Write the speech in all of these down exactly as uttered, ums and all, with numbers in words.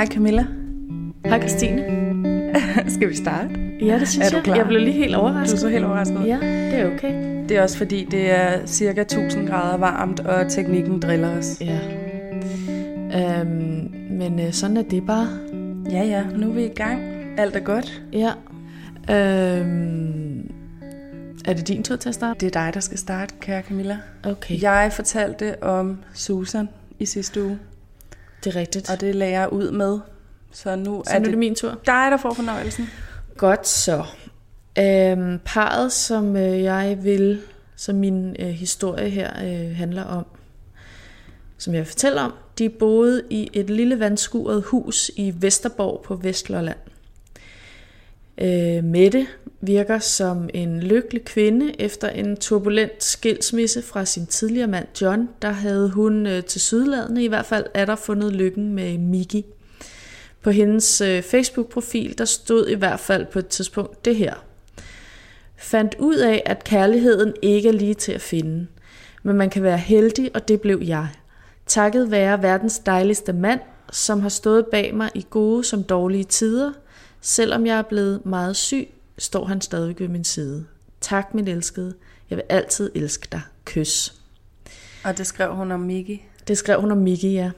Hej Camilla. Hej Christine. Skal vi starte? Ja, det synes er du jeg. Klar? Jeg blev lige helt overrasket. Du er så helt overrasket. Ja, det er okay. Det er også fordi, det er cirka tusind grader varmt, og teknikken driller os. Ja. Øhm, men øh, sådan er det bare. Ja, ja. Nu er vi i gang. Alt er godt. Ja. Øhm, er det din tur til at starte? Det er dig, der skal starte, kære Camilla. Okay. Jeg fortalte om Susan i sidste uge. Det er rigtigt. Og det lagde jeg ud med. Så nu Så er nu det, er det min tur. dig, der får fornøjelsen. Godt så. Øhm, parret, som øh, jeg vil, som min øh, historie her øh, handler om, som jeg fortæller om, de boede i et lille vandskuret hus i Vesterborg på Vestlolland. Øh, Mette virker som en lykkelig kvinde. Efter en turbulent skilsmisse fra sin tidligere mand John, der havde hun øh, til sydladende i hvert fald er der fundet lykken med Miki. På hendes øh, Facebook-profil, der stod i hvert fald på et tidspunkt det her. Fandt ud af, at kærligheden ikke er lige til at finde, men man kan være heldig, og det blev jeg. Takket være verdens dejligste mand, som har stået bag mig i gode som dårlige tider. Selvom jeg er blevet meget syg, står han stadig ved min side. Tak, min elskede. Jeg vil altid elske dig. Kys. Og det skrev hun om Miki. Det skrev hun om Miki, ja.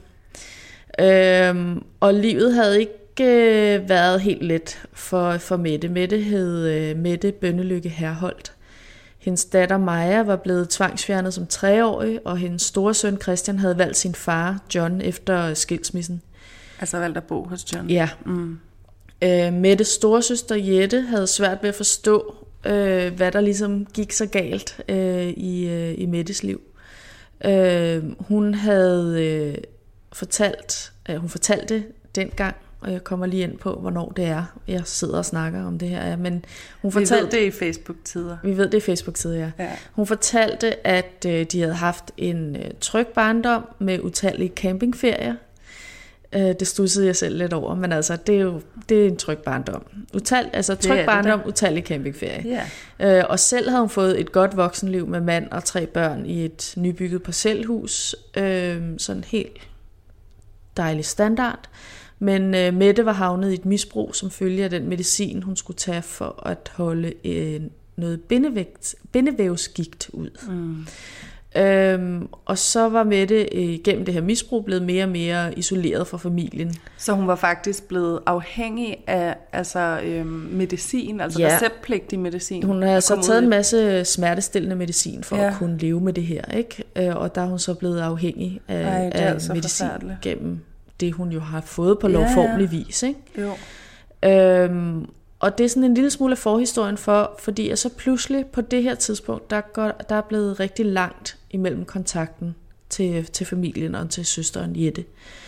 Øhm, og livet havde ikke øh, været helt let for, for Mette. Mette hed øh, Mette Bønnelykke Herholdt. Hendes datter Maja var blevet tvangsfjernet som treårig, og hendes store søn Christian havde valgt sin far, John, efter skilsmissen. Altså valgt at bo hos John. Ja. Mm. Øh, Mettes storesøster Jette havde svært ved at forstå, øh, hvad der ligesom gik så galt øh, i, øh, i Mettes liv. Øh, hun havde øh, fortalt, øh, hun fortalte dengang, og jeg kommer lige ind på, hvornår det er, jeg sidder og snakker om det her. Ja. Men hun fortalte, vi ved det i Facebook-tider. Vi ved det i Facebook-tider, ja. ja. Hun fortalte, at øh, de havde haft en øh, tryg barndom med utallige campingferier. Det studsede jeg selv lidt over, men altså, det er jo det er en tryg barndom. Utal, altså tryg barndom, utallig campingferie. Yeah. Øh, og selv havde hun fået et godt voksenliv med mand og tre børn i et nybygget parcelhus. Øh, sådan helt dejlig standard. Men øh, Mette var havnet i et misbrug, som følge af den medicin, hun skulle tage for at holde øh, noget bindevægt, bindevævsgigt ud. Mm. Øhm, og så var Mette igennem det her misbrug blevet mere og mere isoleret fra familien. Så hun var faktisk blevet afhængig af altså, øhm, medicin, altså ja. receptpligtig medicin. Hun har så taget en masse smertestillende medicin for ja. at kunne leve med det her, ikke? Og der er hun så blevet afhængig af, Ej, af altså medicin gennem det, hun jo har fået på lovformelig ja, ja. vis, ikke? Jo. Øhm, Og det er sådan en lille smule af forhistorien for, fordi jeg så pludselig på det her tidspunkt, der, går, der er blevet rigtig langt imellem kontakten til, til familien og til søsteren Jette.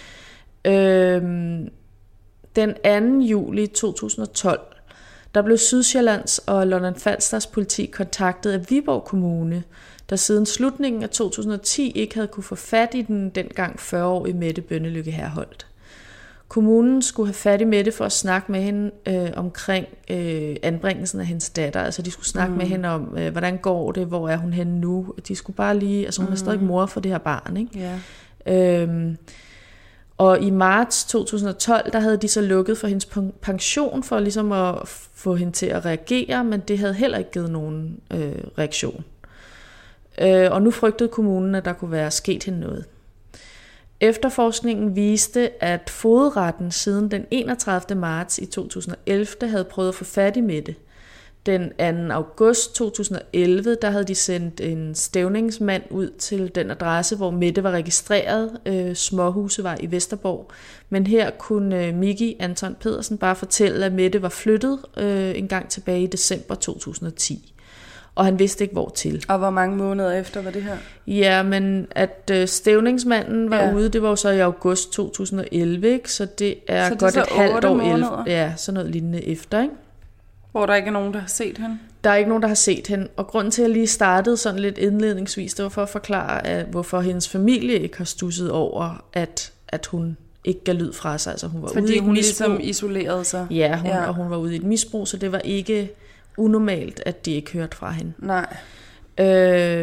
Øhm, den anden juli to tusind og tolv, der blev Sydsjællands og Lolland-Falsters politi kontaktet af Viborg Kommune, der siden slutningen af to tusind og ti ikke havde kunne få fat i den dengang fyrre-årige Mette Bønnelykke Herholdt. Kommunen skulle have fat i Mette for at snakke med hende øh, omkring øh, anbringelsen af hendes datter. Altså de skulle snakke mm. med hende om, øh, hvordan går det, hvor er hun henne nu. De skulle bare lige, altså hun mm. er stadig mor for det her barn, ikke? Yeah. Øhm, og i marts to tusind og tolv, der havde de så lukket for hendes pension for ligesom at få hende til at reagere, men det havde heller ikke givet nogen øh, reaktion. Øh, og nu frygtede kommunen, at der kunne være sket hende noget. Efterforskningen viste, at fogedretten siden den enogtredivte marts i to tusind og elleve havde prøvet at få fat i Mette. Den anden august to tusind og elleve, der havde de sendt en stævningsmand ud til den adresse, hvor Mette var registreret. Øh, Småhusevej i Vesterborg. Men her kunne øh, Miki Anton Pedersen bare fortælle, at Mette var flyttet øh, en gang tilbage i december to tusind og ti. Og han vidste ikke, hvor til. Og hvor mange måneder efter var det her? Ja, men at øh, stævningsmanden var ja. ude, det var jo så i august to tusind og elleve, ikke? Så det er så det godt er et halvt år efter. Ja, sådan noget lignende efter, ikke? Hvor der ikke er nogen, der har set hende? Der er ikke nogen, der har set hende. Og grunden til, at jeg lige startede sådan lidt indledningsvis, det var for at forklare, at, hvorfor hendes familie ikke har stusset over, at, at hun ikke gav lyd fra sig. Altså hun var Fordi ude i et hun misbrug. Ligesom isolerede sig? Ja, hun, ja, og hun var ude i et misbrug, så det var ikke unormalt, at de ikke hørte fra hende. Nej. Øh,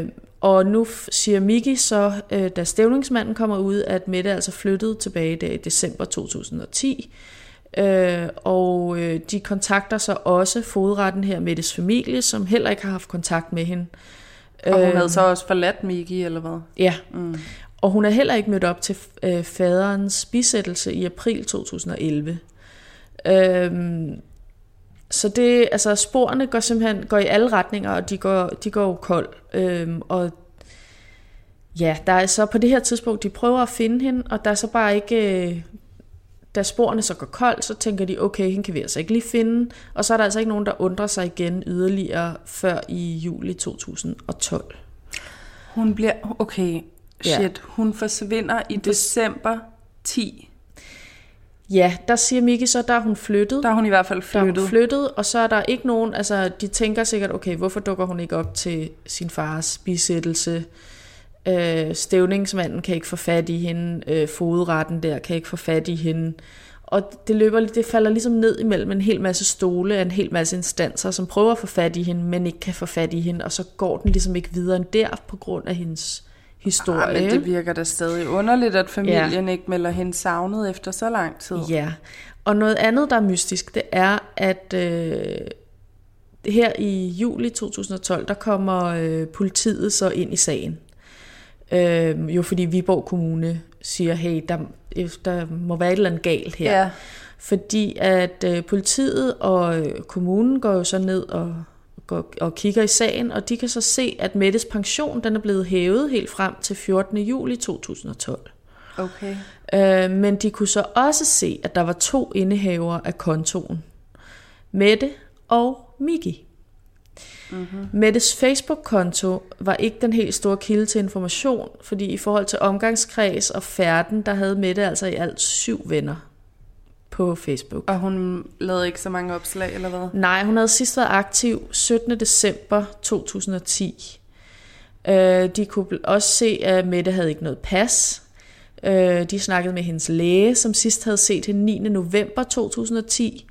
Og nu siger Miki så, øh, da stævningsmanden kommer ud, at Mette altså flyttede tilbage der i december to tusind og ti. Øh, og øh, de kontakter så også fogedretten her, Mettes familie, som heller ikke har haft kontakt med hende. Og hun havde så også forladt Miki, eller hvad? Ja, mm. og hun er heller ikke mødt op til øh, faderens bisættelse i april to tusind og elleve. Øhm, så det, altså sporene går simpelthen går i alle retninger, og de går, de går jo kold. Øhm, og ja, der er så på det her tidspunkt, de prøver at finde hende, og der er så bare ikke, øh, da sporene så går koldt, så tænker de, okay, hende kan vi altså ikke lige finde, og så er der altså ikke nogen, der undrer sig igen yderligere før i juli to tusind og tolv. Hun bliver, okay, shit, ja. Hun forsvinder i december ti. Ja, der siger Miki så, der er hun flyttet. Der er hun i hvert fald flyttet. Der er hun flyttet, og så er der ikke nogen, altså de tænker sikkert, okay, hvorfor dukker hun ikke op til sin fars bisættelse? Øh, stævningsmanden kan ikke få fat i hende, øh, fogedretten der kan ikke få fat i hende. Og det løber, det falder ligesom ned imellem en hel masse stole af en hel masse instanser, som prøver at få fat i hende, men ikke kan få fat i hende, og så går den ligesom ikke videre end der på grund af hendes historie. Ah, men det virker da stadig underligt, at familien ja. ikke melder hende savnet efter så lang tid. Ja, og noget andet, der er mystisk, det er, at øh, her i juli to tusind og tolv, der kommer øh, politiet så ind i sagen. Øh, jo fordi Viborg Kommune siger, hey, der, der må være et eller andet galt her. Ja. Fordi at øh, politiet og øh, kommunen går jo så ned og går, og kigger i sagen, og de kan så se, at Mettes pension den er blevet hævet helt frem til fjortende juli to tusind og tolv. Okay. Øh, men de kunne så også se, at der var to indehavere af kontoen. Mette og Miki. Mm-hmm. Mettes Facebook-konto var ikke den helt store kilde til information, fordi i forhold til omgangskreds og færden, der havde Mette altså i alt syv venner på Facebook. Og hun lavede ikke så mange opslag, eller hvad? Nej, hun havde sidst været aktiv syttende december to tusind og ti. De kunne også se, at Mette havde ikke noget pas. De snakkede med hendes læge, som sidst havde set hende niende november to tusind og ti.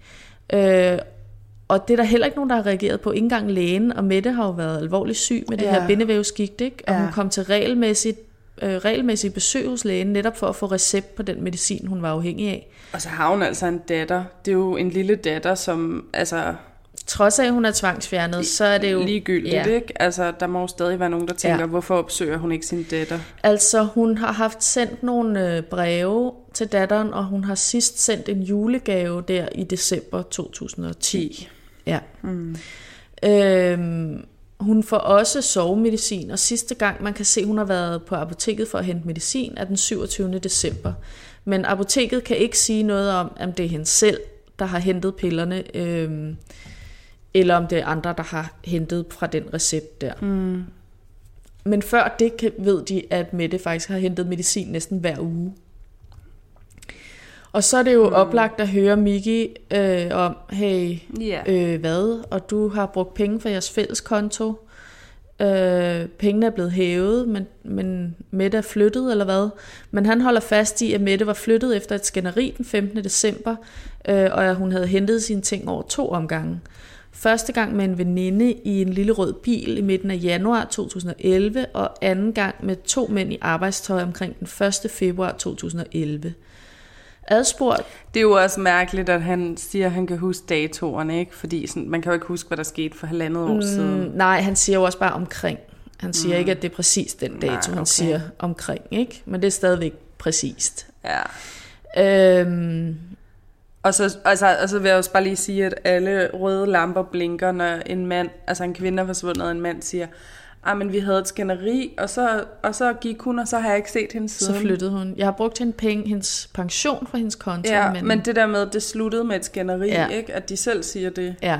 Og det er der heller ikke nogen, der har reageret på. Ikke engang lægen, og Mette har jo været alvorligt syg med det ja. her bindevævsgigt, ikke? Og ja. hun kom til regelmæssigt, øh, regelmæssigt besøg hos lægen, netop for at få recept på den medicin, hun var afhængig af. Og så har hun altså en datter. Det er jo en lille datter, som altså... Trods af, at hun er tvangsfjernet, så er det jo... Ligegyldigt, ja. ikke? Altså, der må jo stadig være nogen, der tænker, ja. hvorfor opsøger hun ikke sin datter? Altså, hun har haft sendt nogle breve til datteren, og hun har sidst sendt en julegave der i december to tusind og ti. Ja. Mm. Øhm, hun får også sovemedicin, og sidste gang, man kan se, hun har været på apoteket for at hente medicin, er den syvogtyvende december. Men apoteket kan ikke sige noget om, om det er hende selv, der har hentet pillerne, øhm, eller om det er andre, der har hentet fra den recept der. Mm. Men før det kan, ved de, at Mette faktisk har hentet medicin næsten hver uge. Og så er det jo mm. oplagt at høre Miki øh, om, hey, yeah. øh, hvad? Og du har brugt penge fra jeres fælles konto. Øh, pengene er blevet hævet, men, men Mette er flyttet, eller hvad? Men han holder fast i, at Mette var flyttet efter et skænderi den femtende december, øh, og at hun havde hentet sine ting over to omgange. Første gang med en veninde i en lille rød bil i midten af januar to tusind og elleve, og anden gang med to mænd i arbejdstøj omkring den første februar to tusind og elleve. Adspurgt. Det er jo også mærkeligt, at han siger, at han kan huske datoerne, ikke? Fordi sådan, man kan jo ikke huske, hvad der skete for halvandet år siden. Mm, nej, han siger jo også bare omkring. Han siger mm. ikke, at det er præcis den dato, nej, okay. han siger omkring, ikke? Men det er stadigvæk præcist. Ja. Øhm. Og så, altså, og så vil jeg også bare lige sige, at alle røde lamper blinker, når en mand, altså en kvinde er forsvundet, og en mand siger, ah, men vi havde et skænderi, og så, og så gik hun, og så har jeg ikke set hende siden. Så flyttede hun. Jeg har brugt hende penge, hendes pension fra hendes konto. Ja, men, men det der med, det sluttede med et skænderi, ja. ikke? At de selv siger det. Ja.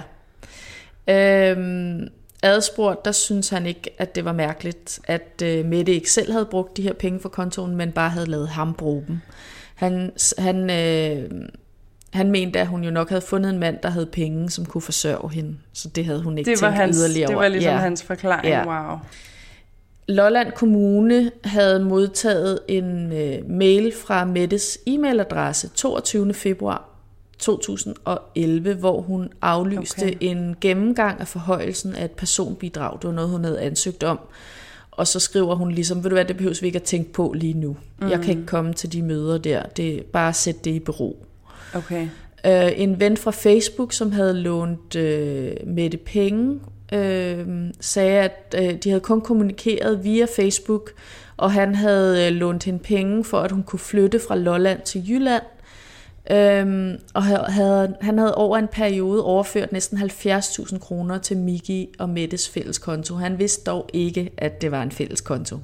Øhm, adspurgt, der synes han ikke, at det var mærkeligt, at øh, Mette ikke selv havde brugt de her penge fra kontoen, men bare havde lavet ham bruge dem. Han... han øh, Han mente, at hun jo nok havde fundet en mand, der havde penge, som kunne forsørge hende. Så det havde hun ikke det var tænkt hans, yderligere over. Det var ligesom ja. hans forklaring. Ja. Wow. Lolland Kommune havde modtaget en uh, mail fra Mettes e-mailadresse toogtyvende februar to tusind og elleve, hvor hun aflyste okay. en gennemgang af forhøjelsen af et personbidrag. Det var noget, hun havde ansøgt om. og så skriver hun ligesom, ved du hvad, det behøves vi ikke at tænke på lige nu. Mm. Jeg kan ikke komme til de møder der. Det er bare at sætte det i bero. Okay. Uh, en ven fra Facebook, som havde lånt uh, Mette penge, uh, sagde, at uh, de havde kun kommunikeret via Facebook, og han havde uh, lånt hende penge for, at hun kunne flytte fra Lolland til Jylland. Um, og havde, han havde over en periode overført næsten halvfjerds tusind kroner til Miki og Mettes fælles konto. Han vidste dog ikke, at det var en fælles konto.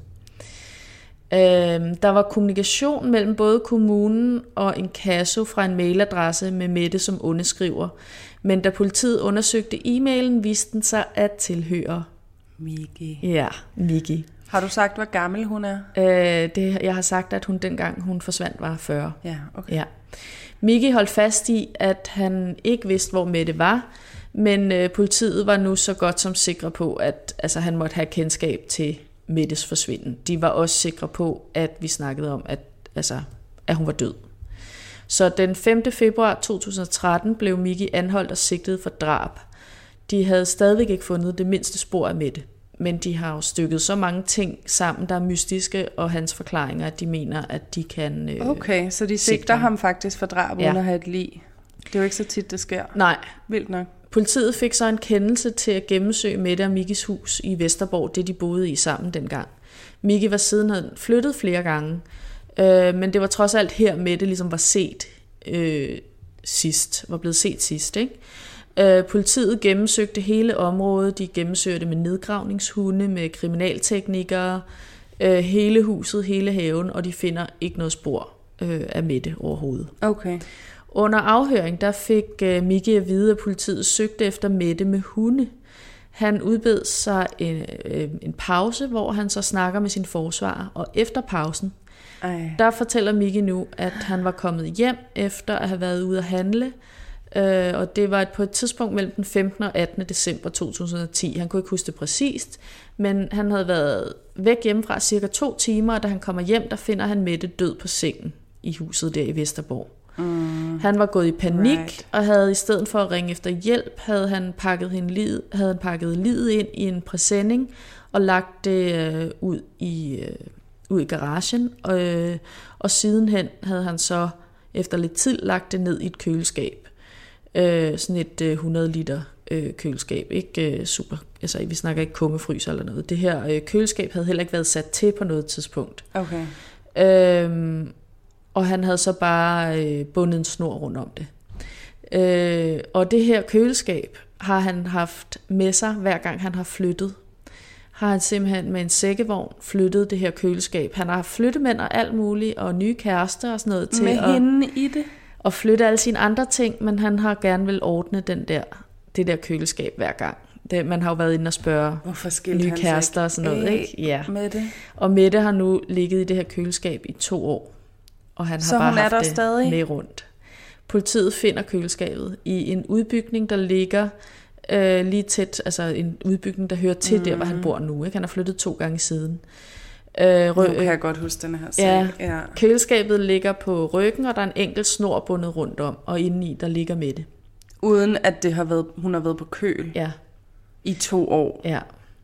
Um, der var kommunikation mellem både kommunen og inkasso fra en mailadresse med Mette som underskriver. Men da politiet undersøgte e-mailen, viste den sig at tilhøre Miki. Ja, Miki. Har du sagt, hvor gammel hun er? Uh, det, jeg har sagt, at hun dengang hun forsvandt var fyrre. Ja, okay. Ja. Miki holdt fast i, at han ikke vidste, hvor Mette var, men øh, politiet var nu så godt som sikre på, at altså, han måtte have kendskab til Mettes forsvinden. De var også sikre på, at vi snakkede om, at, altså, at hun var død. Så den femte februar to tusind og tretten blev Miki anholdt og sigtet for drab. De havde stadigvæk ikke fundet det mindste spor af Mette, men de har jo stykket så mange ting sammen, der er mystiske, og hans forklaringer, at de mener, at de kan øh, Okay, så de sigter ham faktisk for drab, ja. Uden at have et lig. Det er jo ikke så tit, det sker. Nej. Vildt nok. Politiet fik så en kendelse til at gennemsøge Mette og Mikis hus i Vesterborg, det de boede i sammen dengang. Miki var siden havde flyttet flere gange, øh, men det var trods alt her, Mette ligesom var set øh, sidst, var blevet set sidst, ikke? Uh, politiet gennemsøgte hele området. De gennemsøgte med nedgravningshunde, med kriminalteknikere, uh, hele huset, hele haven, og de finder ikke noget spor uh, af Mette overhovedet. Okay. Under afhøring der fik uh, Miki at vide, at politiet søgte efter Mette med hunde. Han udbød sig en, uh, en pause, hvor han så snakker med sin forsvarer, og efter pausen, Ej. der fortæller Miki nu, at han var kommet hjem efter at have været ude at handle. Uh, og det var på et tidspunkt mellem den femtende og attende december to tusind og ti. Han kunne ikke huske det præcist, men han havde været væk hjemmefra cirka to timer, og da han kommer hjem, der finder han Mette død på sengen i huset der i Vesterborg. Mm. Han var gået i panik, right. og havde i stedet for at ringe efter hjælp, havde han pakket, hende lid, havde han pakket liget ind i en præsending og lagt det uh, ud, i, uh, ud i garagen, og, uh, og sidenhen havde han så efter lidt tid lagt det ned i et køleskab. Øh, sådan et øh, hundrede liter øh, køleskab, ikke øh, super, altså vi snakker ikke kummefryser eller noget. Det her øh, køleskab havde heller ikke været sat til på noget tidspunkt. Okay. Øhm, og han havde så bare øh, bundet en snor rundt om det. Øh, og det her køleskab har han haft med sig, hver gang han har flyttet. Har han simpelthen med en sækkevogn flyttet det her køleskab. Han har haft flyttemænd og alt muligt, og nye kærester og sådan noget til med at... hende i det? Og flytte alle sine andre ting, men han har gerne vil ordne den der, det der køleskab hver gang. Det, man har jo været inde og spørge nye kærester og sådan noget, ikke? Ja. Mette. Og Mette har nu ligget i det her køleskab i to år, og han Så har bare haft det stadig? med rundt. Politiet finder køleskabet i en udbygning, der ligger øh, lige tæt, altså en udbygning, der hører til mm. der, hvor han bor nu, ikke? Han har flyttet to gange siden. Øh, nu kan jeg godt huske den her sag. Ja, ja. Køleskabet ligger på ryggen, og der er en enkelt snor bundet rundt om, og indeni der ligger Mette. Uden at det har været, hun har været på køl? Ja. I to år? Ja.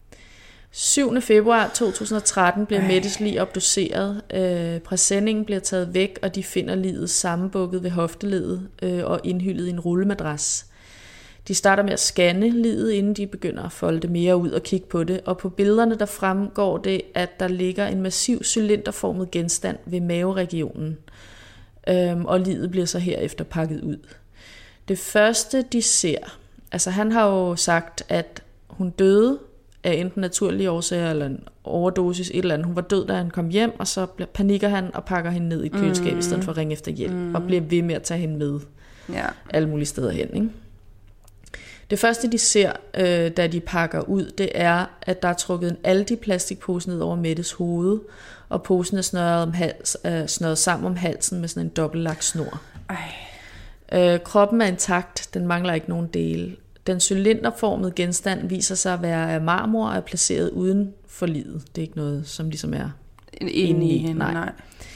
syvende februar to tusind og tretten bliver Ej. Mettes lig obduceret. Øh, præsendingen bliver taget væk, og de finder liget sammenbukket ved hofteledet øh, og indhyllet i en rullemadras. De starter med at scanne liget, inden de begynder at folde det mere ud og kigge på det. Og på billederne der fremgår det, at der ligger en massiv cylinderformet genstand ved maveregionen. Øhm, og liget bliver så herefter pakket ud. Det første de ser, altså han har jo sagt, at hun døde af enten naturlige årsager eller en overdosis, et eller andet. Hun var død, da han kom hjem, og så panikker han og pakker hende ned i et køleskab, mm. i stedet for at ringe efter hjælp, mm. og bliver ved med at tage hende med ja. alle mulige steder hen, ikke? Det første, de ser, øh, da de pakker ud, det er, at der er trukket en Aldi-plastikpose ned over Mettes hoved, og posen er snørret, om hals, øh, snørret sammen om halsen med sådan en dobbeltlagt snor. Øh, kroppen er intakt, den mangler ikke nogen dele. Den cylinderformede genstand viser sig at være af marmor og er placeret uden for livet. Det er ikke noget, som ligesom er inde i hende. Nej. nej.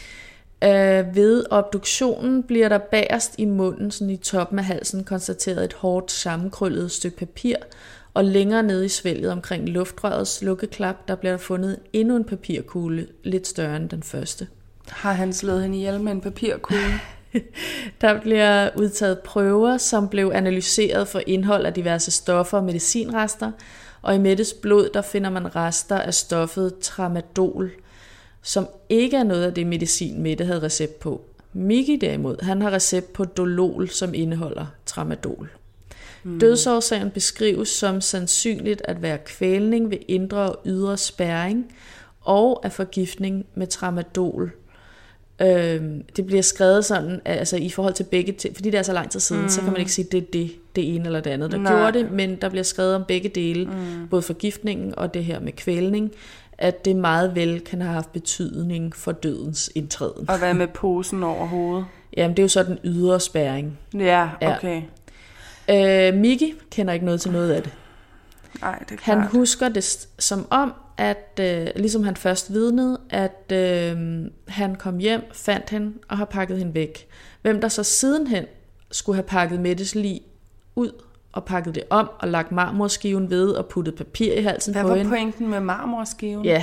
Øh, ved obduktionen bliver der bagerst i munden, sådan i toppen af halsen, konstateret et hårdt sammenkrøllet stykke papir Og længere nede i svælget omkring luftrørets lukkeklap, der bliver der fundet endnu en papirkugle, lidt større end den første. Har han slået hende ihjel med en papirkugle? Der bliver udtaget prøver, som blev analyseret for indhold af diverse stoffer og medicinrester, og i Mettes blod, der finder man rester af stoffet tramadol, som ikke er noget af det medicin, Mette havde recept på. Miki derimod, han har recept på Dolol, som indeholder tramadol. Mm. Dødsårsagen beskrives som sandsynligt at være kvælning ved indre og ydre spærring og af forgiftning med tramadol. Øhm, det bliver skrevet sådan, altså i forhold til begge, fordi det er så lang tid siden, mm. så kan man ikke sige, at det er det, det ene eller det andet, der Nej. gjorde det, men der bliver skrevet om begge dele, mm. både forgiftningen og det her med kvælning, at det meget vel kan have haft betydning for dødens indtræden. Og hvad med posen over hovedet? Jamen, det er jo så den ydre spærring. Ja, okay. Ja. Øh, Miki kender ikke noget til noget af det. Nej, det er klart. Han husker det som om, at øh, ligesom han først vidnede, at øh, han kom hjem, fandt hende og har pakket hende væk. Hvem der så sidenhen skulle have pakket Mettes lig ud og pakket det om og lagt marmorskiven ved og puttet papir i halsen Hvad på hende. Hvad var pointen med marmorskiven? Ja,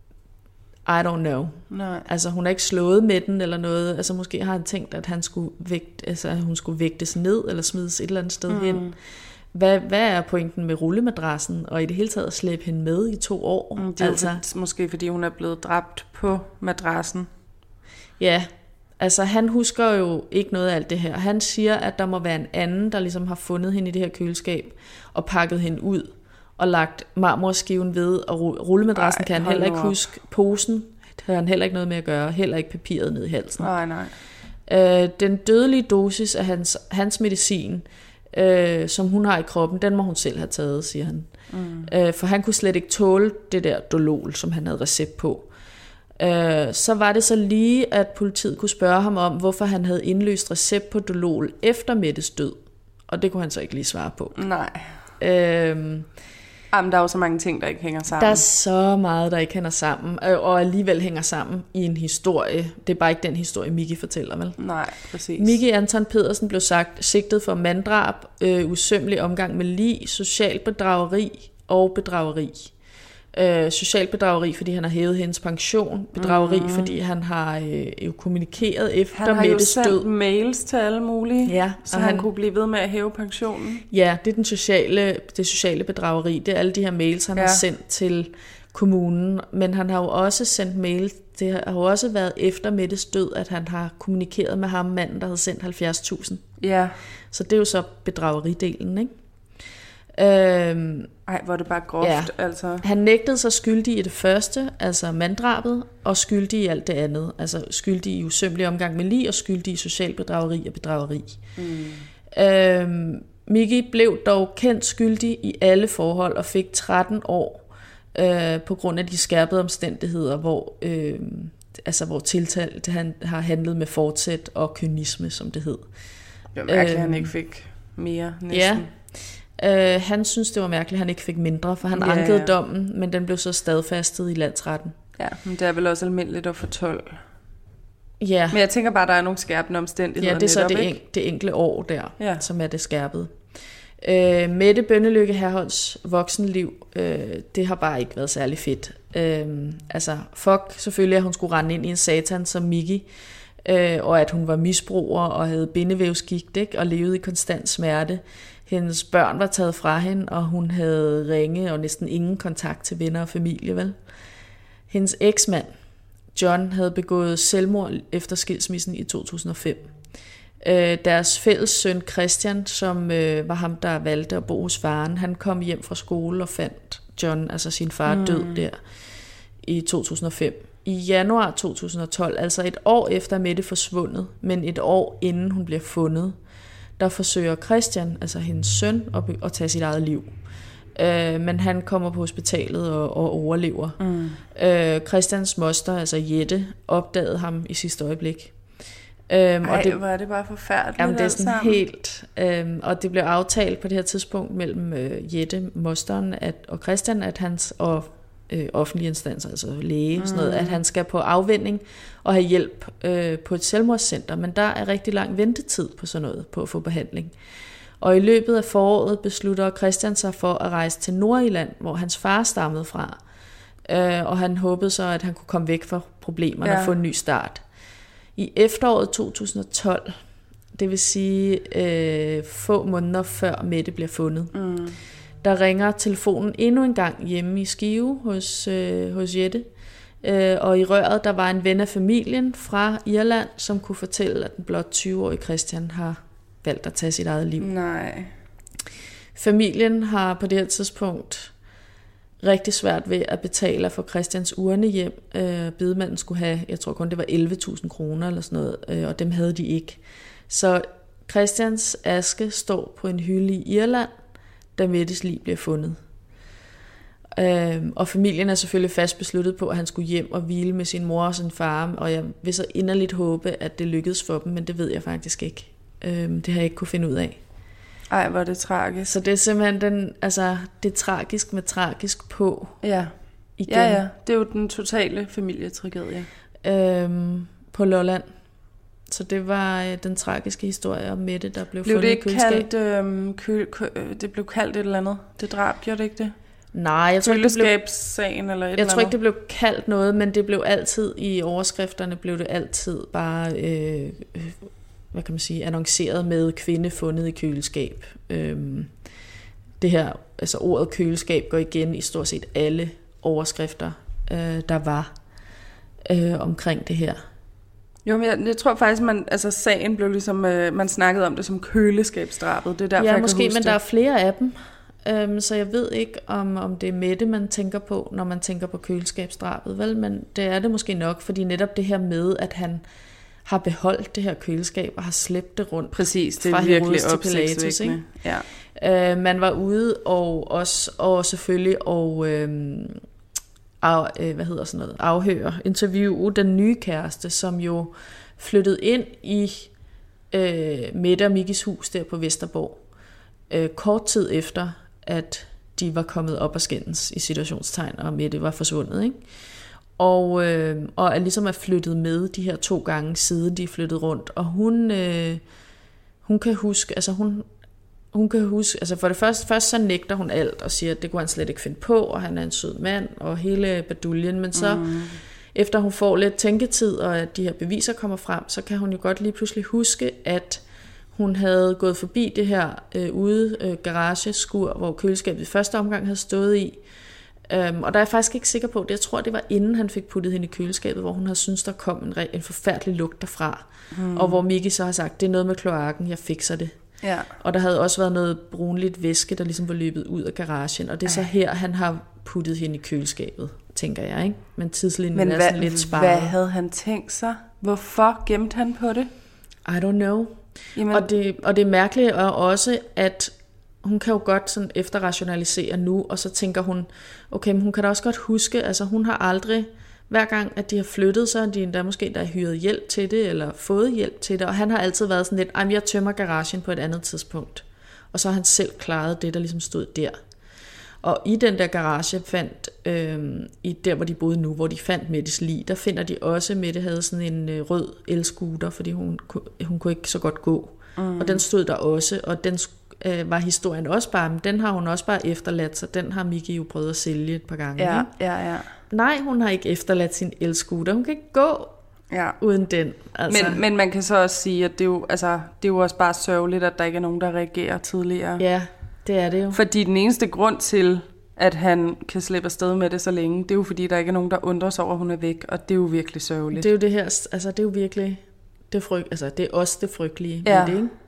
I don't know. Nej. Altså hun er ikke slået med den eller noget. Altså måske har han tænkt, at han skulle vægt, altså, at hun skulle vægtes ned eller smides et eller andet sted mm. hen. Hvad, hvad er pointen med rullemadrassen, og i det hele taget at slæbe hende med i to år? Mm, det er altså, for, måske fordi hun er blevet dræbt på madrassen. Ja, altså han husker jo ikke noget af alt det her. Han siger, at der må være en anden, der ligesom har fundet hende i det her køleskab, og pakket hende ud, og lagt marmorskiven ved, og rullemadrassen Ej, kan han heller ikke huske. Posen har han heller ikke noget med at gøre, heller ikke papiret ned i halsen. Nej, nej. Øh, den dødelige dosis af hans, hans medicin, Øh, som hun har i kroppen, den må hun selv have taget, siger han. Mm. Øh, for han kunne slet ikke tåle det der Dolol, som han havde recept på. Øh, så var det så lige, at politiet kunne spørge ham om, hvorfor han havde indløst recept på Dolol efter Mettes død. Og det kunne han så ikke lige svare på. Nej. Øh, Jamen, der er jo så mange ting, der ikke hænger sammen. Der er så meget, der ikke hænger sammen, og alligevel hænger sammen i en historie. Det er bare ikke den historie, Miki fortæller, vel? Nej, præcis. Miki Anton Pedersen blev sagt sigtet for manddrab, øh, usømmelig omgang med lig, social bedrageri og bedrageri. Øh, social bedrageri, fordi han har hævet hendes pension. Bedrageri, mm. fordi han har øh, jo kommunikeret efter Mettes død. Han har jo sendt død. mails til alle mulige, ja, så han, han kunne blive ved med at hæve pensionen. Ja, det er den sociale, det sociale bedrageri. Det er alle de her mails, han ja. har sendt til kommunen. Men han har jo også sendt mail. Det har jo også været efter Mettes død, at han har kommunikeret med ham, manden, der havde sendt halvfjerds tusind. Ja. Så det er jo så bedrageridelen, ikke? Øhm, Ej, hvor er det bare groft, ja. altså. Han nægtede sig skyldig i det første, altså manddrabet, og skyldig i alt det andet. Altså skyldig i usømmelig omgang med lig, og skyldig i social bedrageri og bedrageri. Mm. Øhm, Miki blev dog kendt skyldig i alle forhold, og fik tretten år øh, på grund af de skærpede omstændigheder, hvor, øh, altså, hvor tiltalt han har handlet med fortsæt og kynisme, som det hed. Det var mærkeligt, øhm, han ikke fik mere næsten. Ja. Uh, han synes, det var mærkeligt, at han ikke fik mindre, for han yeah. ankede dommen, men den blev så stadfæstet i landsretten. Ja, men det er vel også almindeligt at få tolv. Ja. Men jeg tænker bare, at der er nogle skærpende omstændigheder. Ja, det er så netop, det, en, det enkelte år der, ja. som er det skærpede. Uh, Mette Bønnelykke Herholds voksenliv, uh, det har bare ikke været særlig fedt. Uh, altså, fuck selvfølgelig, at hun skulle rende ind i en satan som Miki, uh, og at hun var misbruger og havde bindevævsgigt, ikke? Og levede i konstant smerte. Hendes børn var taget fra hende, og hun havde ringe og næsten ingen kontakt til venner og familie, vel? Hendes eksmand, John, havde begået selvmord efter skilsmissen i to tusind og fem. Øh, deres fælles søn Christian, som øh, var ham, der valgte at bo hos faren, han kom hjem fra skole og fandt John, altså sin far, mm. død der i to tusind og fem. I januar to tusind og tolv, altså et år efter Mette forsvundet, men et år inden hun bliver fundet, der forsøger Christian, altså hendes søn, at, at tage sit eget liv. Øh, men han kommer på hospitalet og, og overlever. Mm. Øh, Christians moster, altså Jette, opdagede ham i sidste øjeblik. Øhm, Ej, og det, hvor er det bare forfærdeligt. Jamen, det er sådan helt... Øhm, og det blev aftalt på det her tidspunkt mellem øh, Jette, mosteren at, og Christian, at hans... og øh, offentlige instanser, altså læge, mm. sådan noget, at han skal på afvinding og have hjælp øh, på et selvmordscenter, men der er rigtig lang ventetid på sådan noget, på at få behandling. Og i løbet af foråret beslutter Christian sig for at rejse til Nordjylland, hvor hans far stammede fra. Øh, og han håbede så, at han kunne komme væk fra problemerne ja. og få en ny start. I efteråret to tusind og tolv, det vil sige øh, få måneder før Mette bliver fundet, mm. der ringer telefonen endnu en gang hjemme i Skive hos, øh, hos Jette. Øh, og i røret, der var en ven af familien fra Irland, som kunne fortælle, at den blot tyve-årige Christian har valgt at tage sit eget liv. Nej. Familien har på det her tidspunkt rigtig svært ved at betale for Christians urne hjem. Øh, bedemanden skulle have, jeg tror kun det var elleve tusind kroner eller sådan noget, øh, og dem havde de ikke. Så Christians aske står på en hylde i Irland, da Mettes lig bliver fundet. Øh, og familien er selvfølgelig fast besluttet på, at han skulle hjem og hvile med sin mor og sin far, og jeg vil så inderligt håbe, at det lykkedes for dem, men det ved jeg faktisk ikke. Øh, det har jeg ikke kunne finde ud af. Ej, hvor er det tragisk. Så det er simpelthen den, altså, det er tragisk med tragisk på. Ja. Igen. Ja, ja. Det er jo den totale familietragedie. Øhm, på Lolland. Så det var øh, den tragiske historie om Mette, der blev, blev fundet det i køleskab. Kaldt, øh, kø, kø, det blev kaldt et eller andet. Det drab, gjorde det ikke det? Nej, jeg tror ikke, det blev, Køleskabssagen eller et jeg eller tror ikke, det blev kaldt noget, men det blev altid, i overskrifterne blev det altid bare, øh, hvad kan man sige, annonceret med kvinde fundet i køleskab. Øhm, det her, altså ordet køleskab går igen i stort set alle overskrifter, øh, der var øh, omkring det her. Jo, men jeg, jeg tror faktisk, man, altså sagen blev ligesom, øh, man snakkede om det som køleskabsdrabet. Det er derfor, ja, jeg måske, kan huske men det. der er flere af dem. Um, så jeg ved ikke, om, om det er Mette, man tænker på, når man tænker på køleskabsdrabet. Vel? Men det er det måske nok, fordi netop det her med, at han har beholdt det her køleskab og har slæbt det rundt. Præcis, det er fra virkelig til Pilatus, ikke? Ja. Uh, man var ude og også og selvfølgelig og øhm, af, øh, hvad hedder sådan noget, afhøre, interviewe den nye kæreste, som jo flyttede ind i øh, Mette og Mikkis hus der på Vesterborg. Øh, kort tid efter, at de var kommet op og skændes i situationstegn, og Mette var forsvundet, ikke? Og, øh, og er ligesom er flyttet med de her to gange siden de er flyttet rundt, og hun, øh, hun kan huske, altså hun, hun kan huske, altså for det første, først så nægter hun alt og siger, at det kunne han slet ikke finde på, og han er en sød mand, og hele baduljen, men så mm. efter hun får lidt tænketid, og at de her beviser kommer frem, så kan hun jo godt lige pludselig huske, at hun havde gået forbi det her øh, ude øh, garageskur, hvor køleskabet i første omgang havde stået i. Um, og der er jeg faktisk ikke sikker på det. Jeg tror, det var inden han fik puttet hende i køleskabet, hvor hun havde syntes, der kom en, en forfærdelig lugt derfra. Hmm. Og hvor Miki så har sagt, det er noget med kloakken, jeg fikser det. Ja. Og der havde også været noget brunligt væske, der ligesom var løbet ud af garagen. Og det er så her, han har puttet hende i køleskabet, tænker jeg, ikke? Men tidslinjen Men er sådan lidt sparet. Hvad havde han tænkt sig? Hvorfor gemte han på det? I don't know. Og det, og det er mærkeligt også, at hun kan jo godt sådan efterrationalisere nu, og så tænker hun, okay, men hun kan da også godt huske, altså hun har aldrig, hver gang at de har flyttet sig, de endda måske der har hyret hjælp til det, eller fået hjælp til det, og han har altid været sådan lidt, ej, jeg tømmer garagen på et andet tidspunkt. Og så har han selv klaret det, der ligesom stod der. Og i den der garage fandt, øh, i der hvor de boede nu, hvor de fandt Mettes lig, der finder de også, Mette havde sådan en øh, rød elscooter, fordi hun, hun kunne ikke så godt gå. Mm. Og den stod der også, og den øh, var historien også bare, men den har hun også bare efterladt, så den har Miki jo prøvet at sælge et par gange. Ja, ja, ja. Nej, hun har ikke efterladt sin elscooter, hun kan ikke gå ja. uden den. Altså. Men, men man kan så også sige, at det er, jo, altså, det er jo også bare sørgeligt, at der ikke er nogen, der reagerer tidligere. Ja, det er det jo. Fordi den eneste grund til, at han kan slippe afsted med det så længe, det er jo fordi, der ikke er nogen, der undrer sig over, at hun er væk, og det er jo virkelig sørgeligt. Det er jo det her, altså det er jo virkelig, det er, frygt, altså, det er også det frygtelige ja. med det, ikke?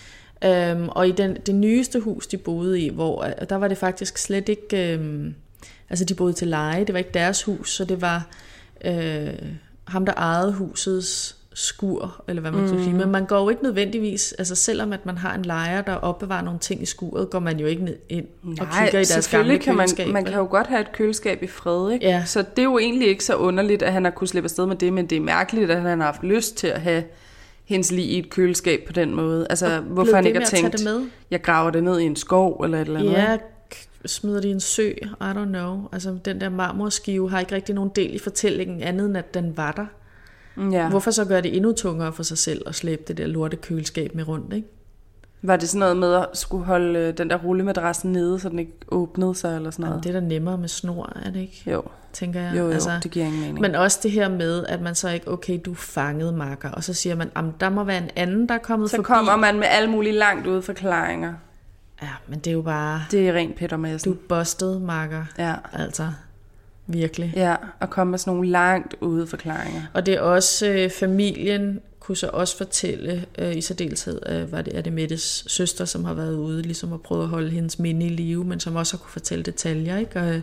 Um, og i den, det nyeste hus, de boede i, hvor der var det faktisk slet ikke, um, altså de boede til leje, det var ikke deres hus, så det var uh, ham, der ejede husets skur, eller hvad man skal mm. sige, men man går jo ikke nødvendigvis, altså selvom at man har en lejer, der opbevarer nogle ting i skuret, går man jo ikke ned ind og Nej, kigger i deres gamle kan køleskab. Man, man kan jo godt have et køleskab i fred, ikke? Ja. Så det er jo egentlig ikke så underligt, at han har kunnet slippe afsted med det, men det er mærkeligt, at han har haft lyst til at have hendes lig i et køleskab på den måde. Altså, og hvorfor han ikke har tænkt, jeg graver det ned i en skov, eller et eller andet. Ja, smider det i en sø, I don't know. Altså, den der marmorskive har ikke rigtig nogen del i fortællingen, andet end at den var der. Ja. Hvorfor så gør det endnu tungere for sig selv at slæbe det der lorte køleskab med rundt, ikke? Var det sådan noget med at skulle holde øh, den der rullemadras nede, så den ikke åbnede sig eller sådan noget? Jamen, det er da nemmere med snor, er det ikke? Jo. Tænker jeg. Jo, jo, altså, det giver ingen mening. Men også det her med, at man så ikke, okay, du er fanget, makker, og så siger man, jamen, der må være en anden, der er kommet så forbi. Så kommer man med alle mulige langt ude forklaringer. Ja, men det er jo bare... Det er rent Peter Madsen. Du er busted, makker. Ja. Altså, virkelig. Ja, og komme med sådan nogle langt ude forklaringer. Og det er også øh, familien, kunne så også fortælle, øh, i særdeleshed, øh, var det, er det Mettes søster, som har været ude, ligesom at prøve at holde hendes minde i live, men som også har kunne fortælle detaljer, ikke? Og, øh,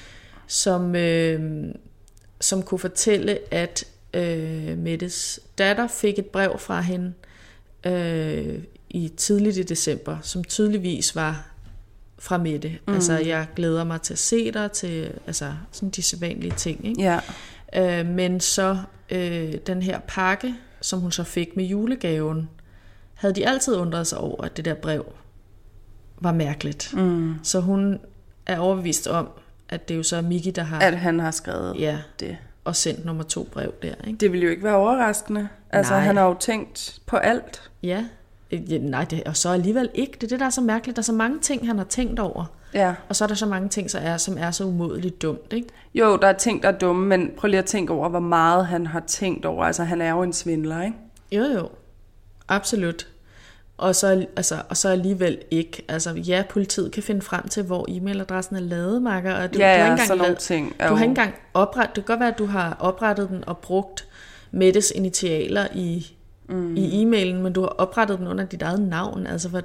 som, øh, som kunne fortælle, at øh, Mettes datter fik et brev fra hende øh, i tidligt i december, som tydeligvis var fra Mette. Mm. Altså, jeg glæder mig til at se dig, til altså, sådan de sædvanlige ting, ikke? Ja. Øh, men så øh, den her pakke, som hun så fik med julegaven, havde de altid undret sig over, at det der brev var mærkeligt. Mm. Så hun er overbevist om, at det er jo så Miki, der har... At han har skrevet ja, det. Og sendt nummer to brev der, ikke? Det ville jo ikke være overraskende. Altså, nej. Han har jo tænkt på alt. Ja, ja nej, det, og så alligevel ikke. Det er det, der er så mærkeligt. Der er så mange ting, han har tænkt over. Ja. Og så er der så mange ting, så er, som er så umådeligt dumt, ikke? Jo, der er ting, der er dumme, men prøv lige at tænke over, hvor meget han har tænkt over. Altså, han er jo en svindler, ikke? Jo, jo. Absolut. Og så, altså, og så alligevel ikke. Altså, ja, politiet kan finde frem til, hvor e-mailadressen er lavet, Marker. Og du, ja, du har ja, ikke sådan nogle lavet, ting. Du har ikke engang oprettet... Det kan godt være, at du har oprettet den og brugt Mettes initialer i, mm. i e-mailen, men du har oprettet den under dit eget navn. Altså, for...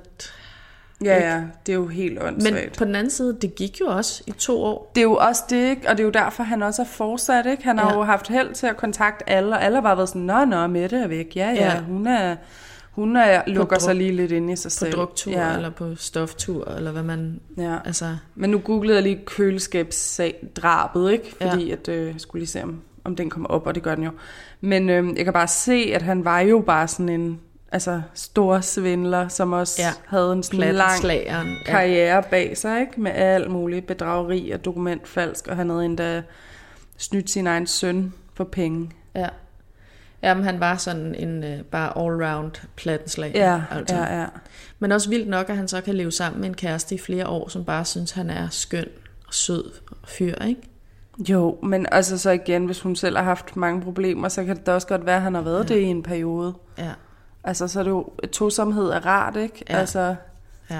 Ja, ja, det er jo helt åndssvagt. Men på den anden side, det gik jo også i to år. Det er jo også det, ikke? Og det er jo derfor, han også er fortsat, ikke? Han har ja. jo haft held til at kontakte alle, og alle har bare været sådan, nå, nå, Mette er væk. Ja, ja, ja. hun er... Hun er, lukker druk, sig lige lidt ind i sig selv. På druktur, ja. Eller på stoftur, eller hvad man... Ja. Altså... Men nu googlede jeg lige køleskabsdrabet, ikke? Fordi ja. at, øh, jeg skulle lige se, om, om den kommer op, og det gør den jo. Men øh, jeg kan bare se, at han var jo bare sådan en altså, stor svindler, som også ja. havde en sådan lang karriere bag sig, ikke? Med alt muligt bedrageri og dokumentfalsk, og han havde endda snydt sin egen søn for penge. Ja. Jamen, han var sådan en uh, bare all-round plattenslag. Ja, altså. ja, ja. Men også vildt nok, at han så kan leve sammen med en kæreste i flere år, som bare synes, han er skøn og sød og fyr, ikke? Jo, men altså så igen, hvis hun selv har haft mange problemer, så kan det da også godt være, at han har været ja. det i en periode. Ja. Altså, så er det jo, tosomhed er rart, ikke? Ja. Altså, ja.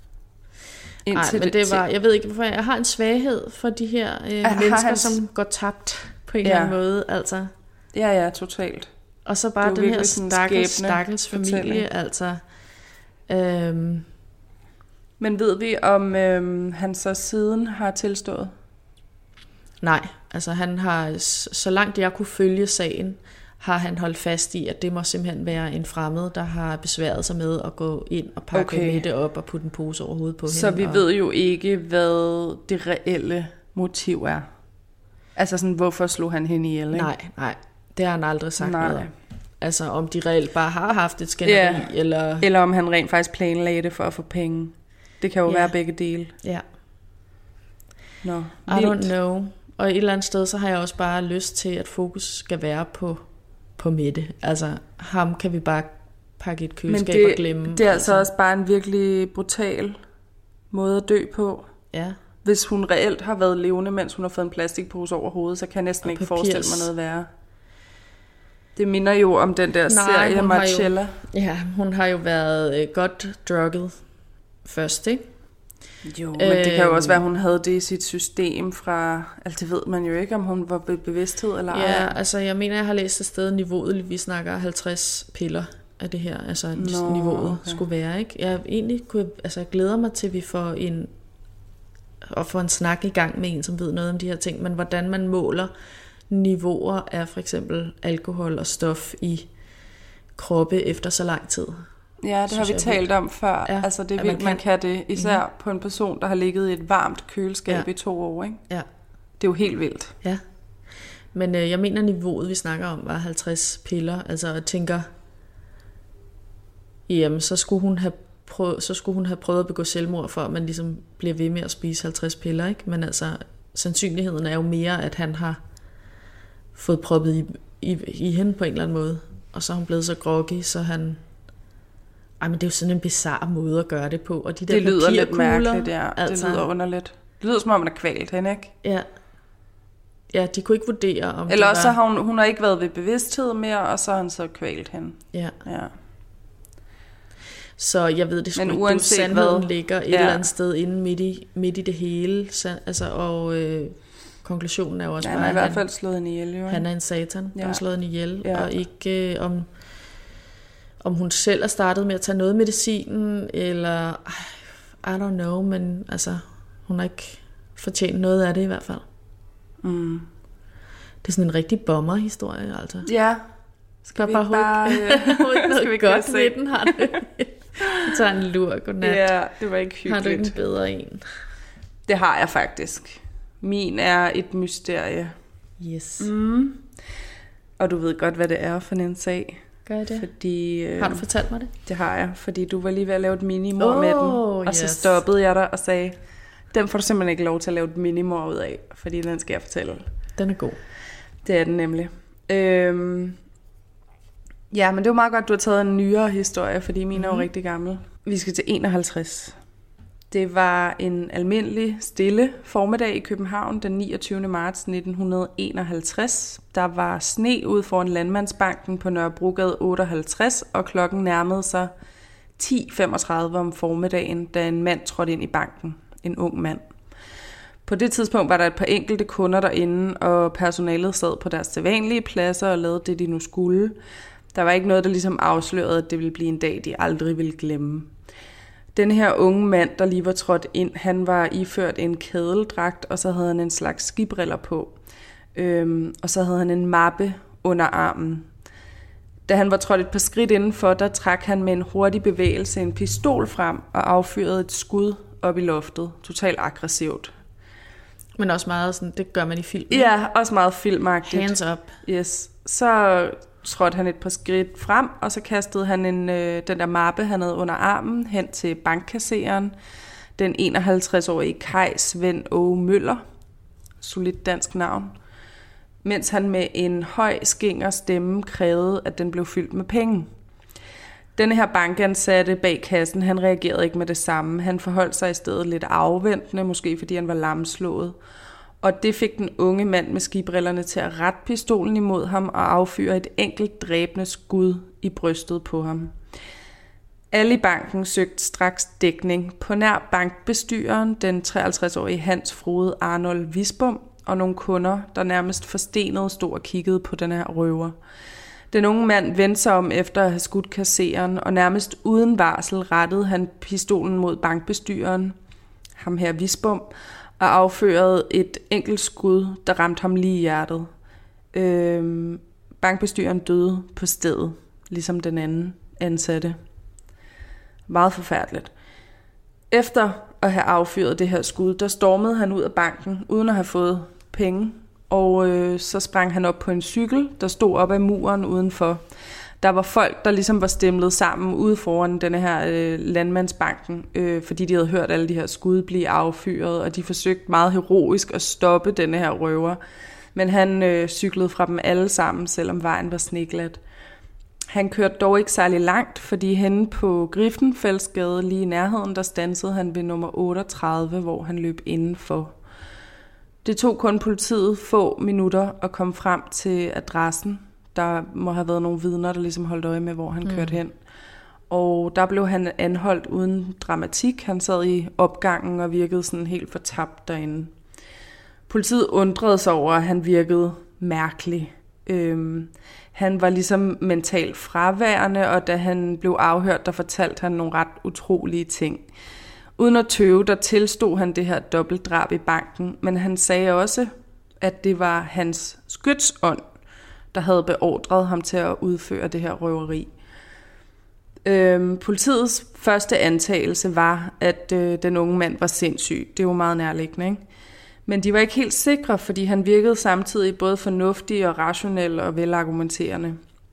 Nej, men det var, jeg ved ikke, hvorfor jeg har en svaghed for de her øh, mennesker, hans... som går tabt på en ja. eller anden måde, altså. Ja, ja, totalt. Og så bare den her stakkels, stakkels familie, altså. Øhm. Men ved vi, om øhm, han så siden har tilstået? Nej, altså han har, så langt jeg kunne følge sagen, har han holdt fast i, at det må simpelthen være en fremmed, der har besværet sig med at gå ind og pakke okay. Mette op og putte en pose over hovedet på så hende. Så vi og... ved jo ikke, hvad det reelle motiv er. Altså sådan, hvorfor slog han hende ihjel, ikke? Nej, nej. Det har han aldrig sagt nej. noget om. Altså om de reelt bare har haft et skænderi, ja. eller... Eller om han rent faktisk planlagde det for at få penge. Det kan jo ja. være begge dele. Ja. Nå, I don't know. Og et eller andet sted, så har jeg også bare lyst til, at fokus skal være på, på Mette. Altså, ham kan vi bare pakke i et køleskab det, og glemme. det er altså også bare en virkelig brutal måde at dø på. Ja. Hvis hun reelt har været levende, mens hun har fået en plastikpose over hovedet, så kan jeg næsten og ikke papirs. forestille mig noget værre. Det minder jo om den der Nej, serie Marcella. Jo, ja, hun har jo været øh, godt drugget først, ikke? Jo, men det kan jo også være, at hun havde det i sit system fra... Altså det ved man jo ikke, om hun var ved bevidsthed eller ej. Ja, altså jeg mener, jeg har læst et sted niveauet, vi snakker halvtreds piller af det her, altså Nå, niveauet okay. skulle være, ikke? Jeg egentlig kunne, altså jeg glæder mig til, at vi får en... og får en snak i gang med en, som ved noget om de her ting, men hvordan man måler niveauer af for eksempel alkohol og stof i kroppe efter så lang tid. Ja, det har vi talt om før. Ja, altså det er vildt, man, man kan det. Især mm-hmm. på en person, der har ligget i et varmt køleskab ja. i to år, ikke? Ja. Det er jo helt vildt. Ja. Men øh, jeg mener, niveauet, vi snakker om, var halvtreds piller. Altså jeg tænker, jamen så skulle hun have prøvet, så skulle hun have prøvet at begå selvmord, for at man ligesom bliver ved med at spise halvtreds piller, ikke? Men altså, sandsynligheden er jo mere, at han har fået proppet i, i, i hende på en eller anden måde. Og så er hun blevet så groggy, så han Ej, men det er jo sådan en bizarre måde at gøre det på. Og de der det lyder lidt papirkugler, mærkeligt, ja. Altså, det lyder underligt. Det lyder som om, man er kvalt hende, ikke? Ja. Ja, de kunne ikke vurdere, om Eller det også var... har hun, hun har ikke været ved bevidsthed mere, og så har han så kvalt hende. Ja. Ja. Så jeg ved det sgu ikke, du, sandheden hvad? ligger et ja. eller andet sted inde midt i, midt i det hele. Altså, og øh, konklusionen er jo også ja, bare, han har i hvert fald slået hende ihjel. Jo. Han er en satan, ja. der har slået hende ihjel. Ja. Og ikke øh, om, om hun selv er startet med at tage noget medicinen, eller I don't know, men altså, hun har ikke fortjent noget af det i hvert fald. Mm. Det er sådan en rigtig bomber-historie, altså. Ja. Skal vi bare, bare øh, noget skal vi godt ved den, har det. Jeg tager en lur, godnat. Ja, det var ikke hyggeligt. Har du ikke en bedre en? Det har jeg faktisk. Min er et mysterie. Yes. Mm. Og du ved godt, hvad det er for en sag. Gør det? Fordi, øh, har du fortalt mig det? Det har jeg, fordi du var lige ved at lave et minimor oh, med den. Og yes. så stoppede jeg dig og sagde, den får du simpelthen ikke lov til at lave et minimor ud af, fordi den skal jeg fortælle. Den er god. Det er den nemlig. Øhm, ja, men det var meget godt, at du har taget en nyere historie, fordi min er jo mm. rigtig gammel. Vi skal til enoghalvtreds. Det var en almindelig stille formiddag i København den niogtyvende marts nitten enoghalvtreds. Der var sne ude foran Landmandsbanken på Nørrebrogade otteoghalvtreds, og klokken nærmede sig ti femogtredive om formiddagen, da en mand trådte ind i banken. En ung mand. På det tidspunkt var der et par enkelte kunder derinde, og personalet sad på deres sædvanlige pladser og lavede det, de nu skulle. Der var ikke noget, der ligesom afslørede, at det ville blive en dag, de aldrig ville glemme. Den her unge mand, der lige var trådt ind, han var iført en kædeldragt, og så havde han en slags skibriller på. Øhm, og så havde han en mappe under armen. Da han var trådt et par skridt indenfor, der trak han med en hurtig bevægelse en pistol frem og affyrede et skud op i loftet. Totalt aggressivt. Men også meget sådan, det gør man i film. Ja, også meget filmagtigt. Hands up. Yes. Så trådte han et par skridt frem, og så kastede han en, øh, den der mappe, han havde under armen, hen til bankkasseren. Den enoghalvtreds-årige Kai Svend Åge Møller. Solidt dansk navn. Mens han med en høj skinger stemme krævede, at den blev fyldt med penge. Denne her bankansatte bag kassen, han reagerede ikke med det samme. Han forholdt sig i stedet lidt afventende, måske fordi han var lamslået. Og det fik den unge mand med skibrillerne til at rette pistolen imod ham og affyre et enkelt dræbende skud i brystet på ham. Alle i banken søgte straks dækning på nær bankbestyreren, den treoghalvtreds-årige Hans Frode Arnold Visbom, og nogle kunder, der nærmest forstenet stod og kiggede på den her røver. Den unge mand vendte sig om efter at have skudt kasseren, og nærmest uden varsel rettede han pistolen mod bankbestyreren, ham her Visbom, og affyrede et enkelt skud, der ramte ham lige i hjertet. Øhm, bankbestyreren døde på stedet, ligesom den anden ansatte. Meget forfærdeligt. Efter at have affyret det her skud, der stormede han ud af banken, uden at have fået penge. Og øh, så sprang han op på en cykel, der stod op ad muren udenfor. Der var folk, der ligesom var stemlet sammen ude foran denne her øh, landmandsbanken, øh, fordi de havde hørt alle de her skud blive affyret, og de forsøgte meget heroisk at stoppe denne her røver. Men han øh, cyklede fra dem alle sammen, selvom vejen var sneglat. Han kørte dog ikke særlig langt, fordi henne på Griffenfeldsgade lige i nærheden, der standsede han ved nummer otteogtredive, hvor han løb indenfor. Det tog kun politiet få minutter at komme frem til adressen. Der må have været nogle vidner, der ligesom holdt øje med, hvor han mm. kørte hen. Og der blev han anholdt uden dramatik. Han sad i opgangen og virkede sådan helt fortabt derinde. Politiet undrede sig over, at han virkede mærkelig. Øhm, han var ligesom mentalt fraværende, og da han blev afhørt, der fortalte han nogle ret utrolige ting. Uden at tøve, der tilstod han det her dobbeltdrab i banken, men han sagde også, at det var hans skytsånd, der havde beordret ham til at udføre det her røveri. Øhm, politiets første antagelse var, at øh, den unge mand var sindssyg. Det var meget nærliggende, ikke? Men de var ikke helt sikre, fordi han virkede samtidig både fornuftig og rationel og velargumenterende.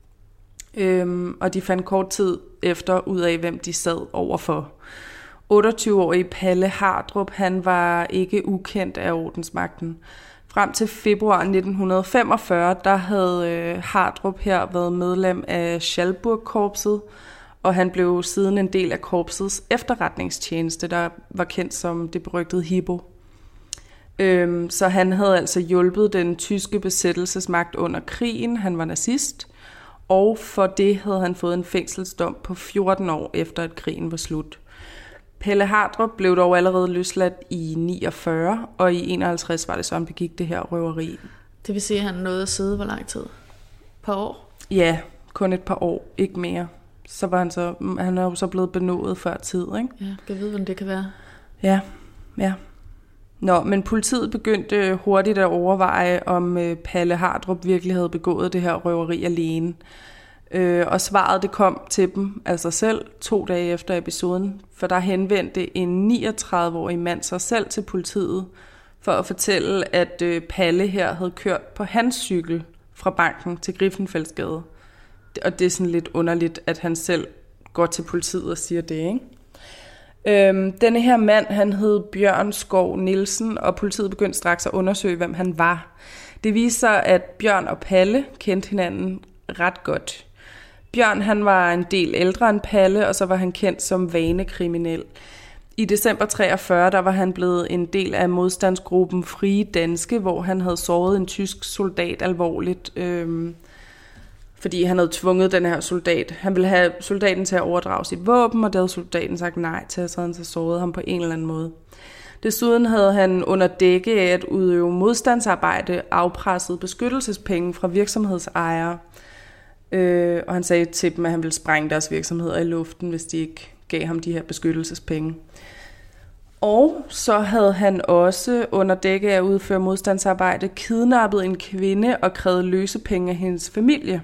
Øhm, og de fandt kort tid efter ud af, hvem de sad overfor. otteogtyve-årige Palle Hardrup, han var ikke ukendt af ordensmagten. Frem til februar nitten femogfyrre, der havde øh, Hardrup her været medlem af Schalburg-korpset, og han blev siden en del af korpsets efterretningstjeneste, der var kendt som det berygtede Hippo. Øhm, så han havde altså hjulpet den tyske besættelsesmagt under krigen. Han var nazist, og for det havde han fået en fængselsdom på fjorten år efter at krigen var slut. Pelle Hardrup blev dog allerede løsladt i niogfyrre, og i enoghalvtreds var det så, han begik det her røveri. Det vil sige, at han nåede at sidde hvor lang tid? Et par år? Ja, kun et par år, ikke mere. Så var han så, han er jo så blevet benådet før tid, ikke? Ja, jeg ved, hvordan det kan være. Ja, ja. Nå, men politiet begyndte hurtigt at overveje, om Palle Hardrup virkelig havde begået det her røveri alene. Øh, og svaret det kom til dem af sig selv to dage efter episoden, for der henvendte en niogtredive-årig mand sig selv til politiet for at fortælle, at øh, Palle her havde kørt på hans cykel fra banken til Griffenfeldsgade. Og det er sådan lidt underligt, at han selv går til politiet og siger det, ikke? Øhm, denne her mand, han hed Bjørn Skov Nielsen, og politiet begyndte straks at undersøge, hvem han var. Det viste sig, at Bjørn og Palle kendte hinanden ret godt. Bjørn, han var en del ældre end Palle, og så var han kendt som vanekriminel. I december treogfyrre, der var han blevet en del af modstandsgruppen Frie Danske, hvor han havde såret en tysk soldat alvorligt, øhm, fordi han havde tvunget den her soldat. Han ville have soldaten til at overdrage sit våben, og det havde soldaten sagt nej til, så han så såret ham på en eller anden måde. Desuden havde han under dække af at udøve modstandsarbejde afpresset beskyttelsespenge fra virksomhedsejere. Øh, og han sagde til dem, at han ville sprænge deres virksomheder i luften, hvis de ikke gav ham de her beskyttelsespenge. Og så havde han også under dække af at udføre modstandsarbejde kidnappet en kvinde og krævet løsepenge af hendes familie.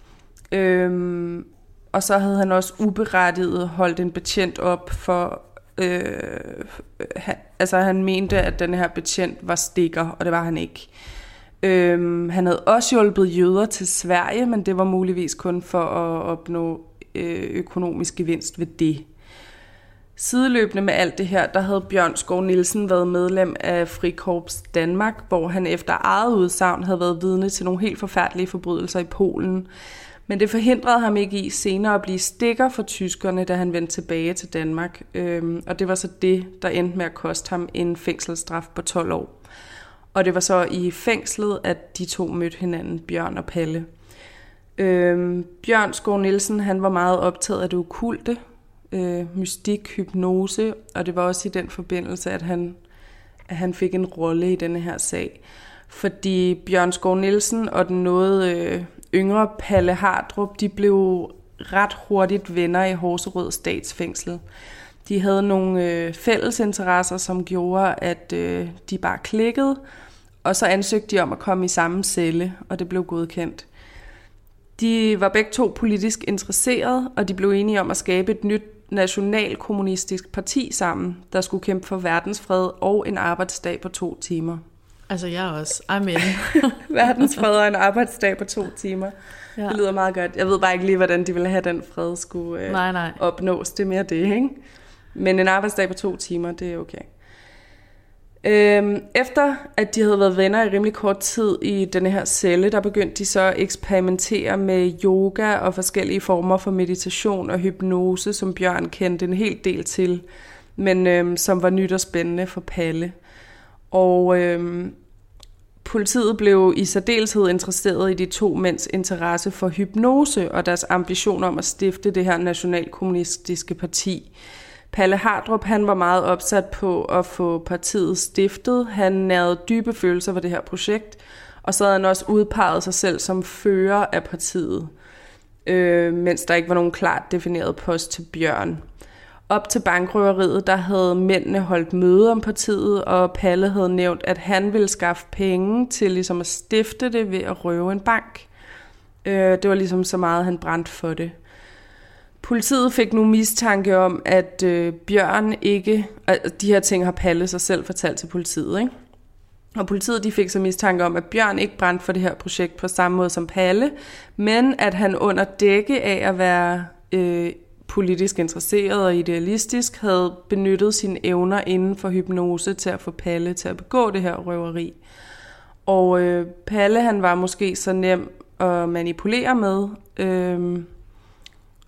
Øhm, og så havde han også uberettiget holdt en betjent op for, øh, han, altså han mente, at den her betjent var stikker, og det var han ikke. Øhm, han havde også hjulpet jøder til Sverige, men det var muligvis kun for at opnå øh, økonomisk gevinst ved det. Sideløbende med alt det her, der havde Bjørn Skov Nielsen været medlem af Frikorps Danmark, hvor han efter eget udsagn havde været vidne til nogle helt forfærdelige forbrydelser i Polen. Men det forhindrede ham ikke i senere at blive stikker for tyskerne, da han vendte tilbage til Danmark. Øhm, og det var så det, der endte med at koste ham en fængselsstraf på tolv år. Og det var så i fængslet, at de to mødte hinanden, Bjørn og Palle. Øhm, Bjørn Skov Nielsen, han var meget optaget af det okkulte, øh, mystik, hypnose, og det var også i den forbindelse, at han, at han fik en rolle i denne her sag. Fordi Bjørn Skov Nielsen og den noget øh, yngre Palle Hardrup, de blev ret hurtigt venner i Horserød Statsfængsel. De havde nogle øh, fælles interesser, som gjorde, at øh, de bare klikkede, og så ansøgte de om at komme i samme celle, og det blev godkendt. De var begge to politisk interesserede, og de blev enige om at skabe et nyt nationalkommunistisk parti sammen, der skulle kæmpe for verdensfred og en arbejdsdag på to timer. Altså jeg også. Amen. Verdensfred og en arbejdsdag på to timer. Ja. Det lyder meget godt. Jeg ved bare ikke lige, hvordan de ville have den fred skulle øh, nej, nej. opnås. Det er mere det, ikke? Men en arbejdsdag på to timer, det er okay. Øhm, efter at de havde været venner i rimelig kort tid i denne her celle, der begyndte de så at eksperimentere med yoga og forskellige former for meditation og hypnose, som Bjørn kendte en hel del til, men øhm, som var nyt og spændende for Palle. Og øhm, politiet blev i særdeleshed interesseret i de to mænds interesse for hypnose og deres ambition om at stifte det her nationalkommunistiske parti. Palle Hardrup, han var meget opsat på at få partiet stiftet. Han nærede dybe følelser for det her projekt, og så havde han også udpeget sig selv som fører af partiet, øh, mens der ikke var nogen klart defineret post til Bjørn. Op til bankrøveriet, der havde mændene holdt møde om partiet, og Palle havde nævnt, at han ville skaffe penge til ligesom at stifte det ved at røve en bank. Øh, det var ligesom så meget, han brændte for det. Politiet fik nu mistanke om, at øh, Bjørn ikke... De her ting har Palle sig selv fortalt til politiet, ikke? Og politiet de fik så mistanke om, at Bjørn ikke brændte for det her projekt på samme måde som Palle, men at han under dække af at være øh, politisk interesseret og idealistisk, havde benyttet sine evner inden for hypnose til at få Palle til at begå det her røveri. Og øh, Palle, han var måske så nem at manipulere med... Øh,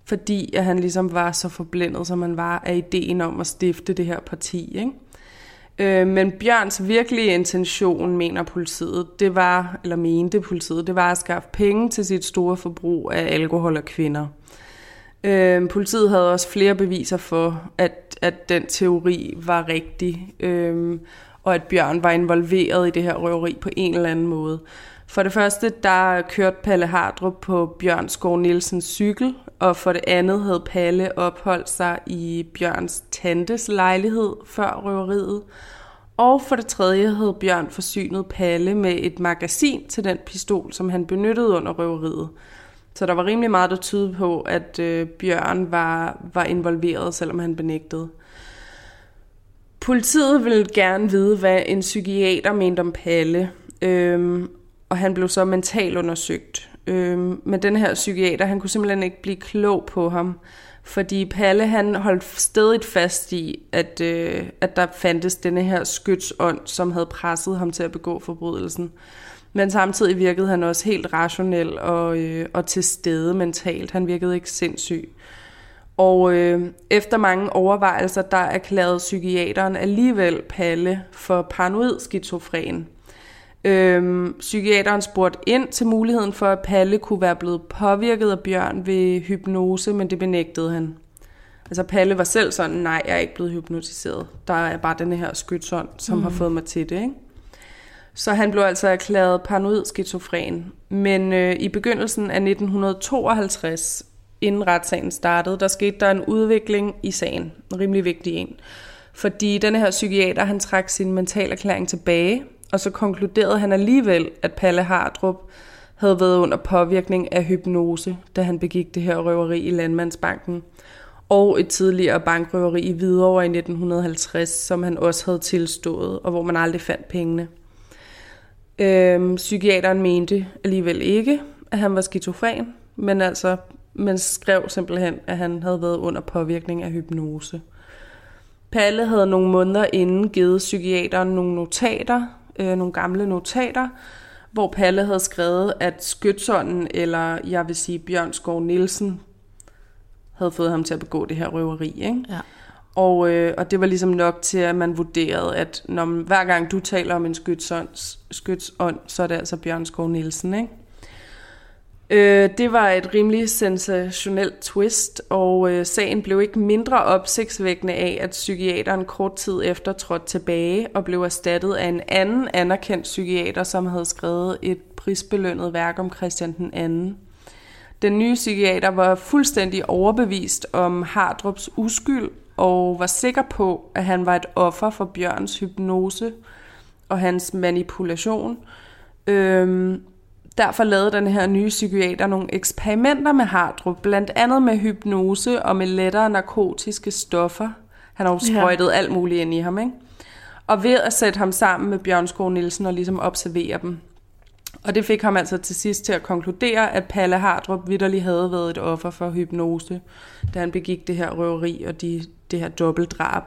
fordi at han ligesom var så forblændet, som han var af ideen om at stifte det her parti, ikke? Øh, men Bjørns virkelige intention, mener politiet, det var, eller mente politiet, det var at skaffe penge til sit store forbrug af alkohol og kvinder. Øh, politiet havde også flere beviser for, at, at den teori var rigtig, øh, og at Bjørn var involveret i det her røveri på en eller anden måde. For det første, der kørte Palle Hardrup på Bjørn Skov Nielsens cykel, og for det andet havde Palle opholdt sig i Bjørns tantes lejlighed før røveriet. Og for det tredje havde Bjørn forsynet Palle med et magasin til den pistol, som han benyttede under røveriet. Så der var rimelig meget, der tydede på, at øh, Bjørn var, var involveret, selvom han benægtede. Politiet ville gerne vide, hvad en psykiater mente om Palle, øhm, og han blev så mentalt undersøgt. Øhm, men den her psykiater, han kunne simpelthen ikke blive klog på ham, fordi Palle, han holdt stadig fast i, at, øh, at der fandtes denne her skytsånd, som havde presset ham til at begå forbrydelsen. Men samtidig virkede han også helt rationel og, øh, og til stede mentalt. Han virkede ikke sindssyg. Og øh, efter mange overvejelser, der erklærede psykiateren alligevel Palle for paranoid skizofren. Øhm, psykiateren spurgte ind til muligheden for, at Palle kunne være blevet påvirket af Bjørn ved hypnose, men det benægtede han. Altså Palle var selv sådan, nej, jeg er ikke blevet hypnotiseret. Der er bare den her skytsånd, som mm. har fået mig til det, ikke? Så han blev altså erklæret paranoid skizofren. Men øh, i begyndelsen af nitten tooghalvtreds, inden retssagen startede, der skete der en udvikling i sagen. En rimelig vigtig en. Fordi denne her psykiater, han trak sin mentalerklæring tilbage, og så konkluderede han alligevel, at Palle Hardrup havde været under påvirkning af hypnose, da han begik det her røveri i Landmandsbanken, og et tidligere bankrøveri i Hvidovre i nitten halvtreds, som han også havde tilstået, og hvor man aldrig fandt pengene. Øhm, psykiateren mente alligevel ikke, at han var skizofren, men altså, man skrev simpelthen, at han havde været under påvirkning af hypnose. Palle havde nogle måneder inden givet psykiateren nogle notater, øh, nogle gamle notater, hvor Palle havde skrevet, at skytsånden, eller jeg vil sige Bjørn Skov Nielsen, havde fået ham til at begå det her røveri, ikke? Ja. Og, øh, og det var ligesom nok til, at man vurderede, at når man, hver gang du taler om en skytsånd, skytsånd, så er det altså Bjørn Skov Nielsen, ikke? Øh, det var et rimelig sensationelt twist, og øh, sagen blev ikke mindre opsigtsvækkende af, at psykiateren kort tid efter trådte tilbage og blev erstattet af en anden anerkendt psykiater, som havde skrevet et prisbelønnet værk om Christian den anden. Den nye psykiater var fuldstændig overbevist om Hardrups uskyld, og var sikker på, at han var et offer for Bjørns hypnose og hans manipulation. Øhm, derfor lavede den her nye psykiater nogle eksperimenter med Hardrup, blandt andet med hypnose og med lettere narkotiske stoffer. Han har jo sprøjtet ja. alt muligt ind i ham, ikke? Og ved at sætte ham sammen med Bjørn Skov Nielsen og ligesom observere dem. Og det fik ham altså til sidst til at konkludere, at Palle Hardrup vitterlig havde været et offer for hypnose, da han begik det her røveri og de, det her dobbeltdrab.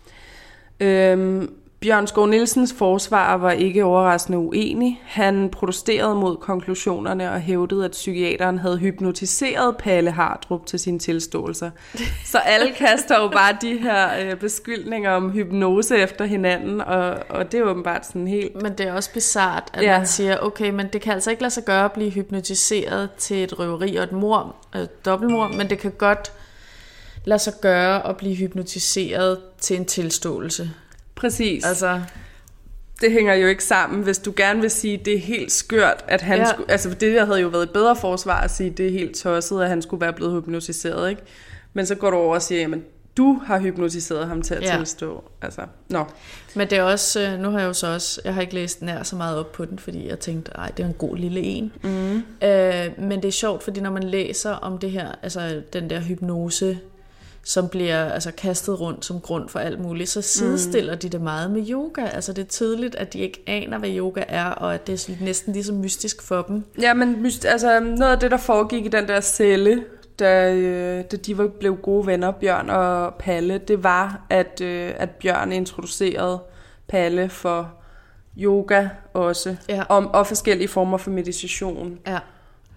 Øhm, Bjørn Skov Nielsens forsvarer var ikke overraskende uenig. Han protesterede mod konklusionerne og hævdede, at psykiateren havde hypnotiseret Palle Hardrup til sine tilståelser. Så alle kaster jo bare de her øh, beskyldninger om hypnose efter hinanden, og, og det er åbenbart sådan helt... Men det er også bizart, at ja. man siger, okay, men det kan altså ikke lade sig gøre at blive hypnotiseret til et røveri og et mord, et dobbeltmord, men det kan godt lade sig gøre at blive hypnotiseret til en tilståelse. Præcis. Altså, det hænger jo ikke sammen, hvis du gerne vil sige, det er helt skørt, at han ja. skulle... Altså, det der havde jo været et bedre forsvar at sige, det er helt tosset, at han skulle være blevet hypnotiseret, ikke? Men så går du over og siger, jamen, du har hypnotiseret ham til at ja. tilstå. Altså, nå. Men det er også... Nu har jeg jo så også... Jeg har ikke læst nær så meget op på den, fordi jeg tænkte, ej, det er en god lille en. Mm. Øh, men det er sjovt, fordi når man læser om det her, altså den der hypnose... som bliver altså kastet rundt som grund for alt muligt, så sidestiller mm. de det meget med yoga. Altså det er tydeligt, at de ikke aner, hvad yoga er, og at det er næsten ligesom mystisk for dem. Ja, men altså, noget af det, der foregik i den der celle, da, da de var, blev gode venner, Bjørn og Palle, det var, at, at Bjørn introducerede Palle for yoga også, ja. og, og forskellige former for meditation. Ja.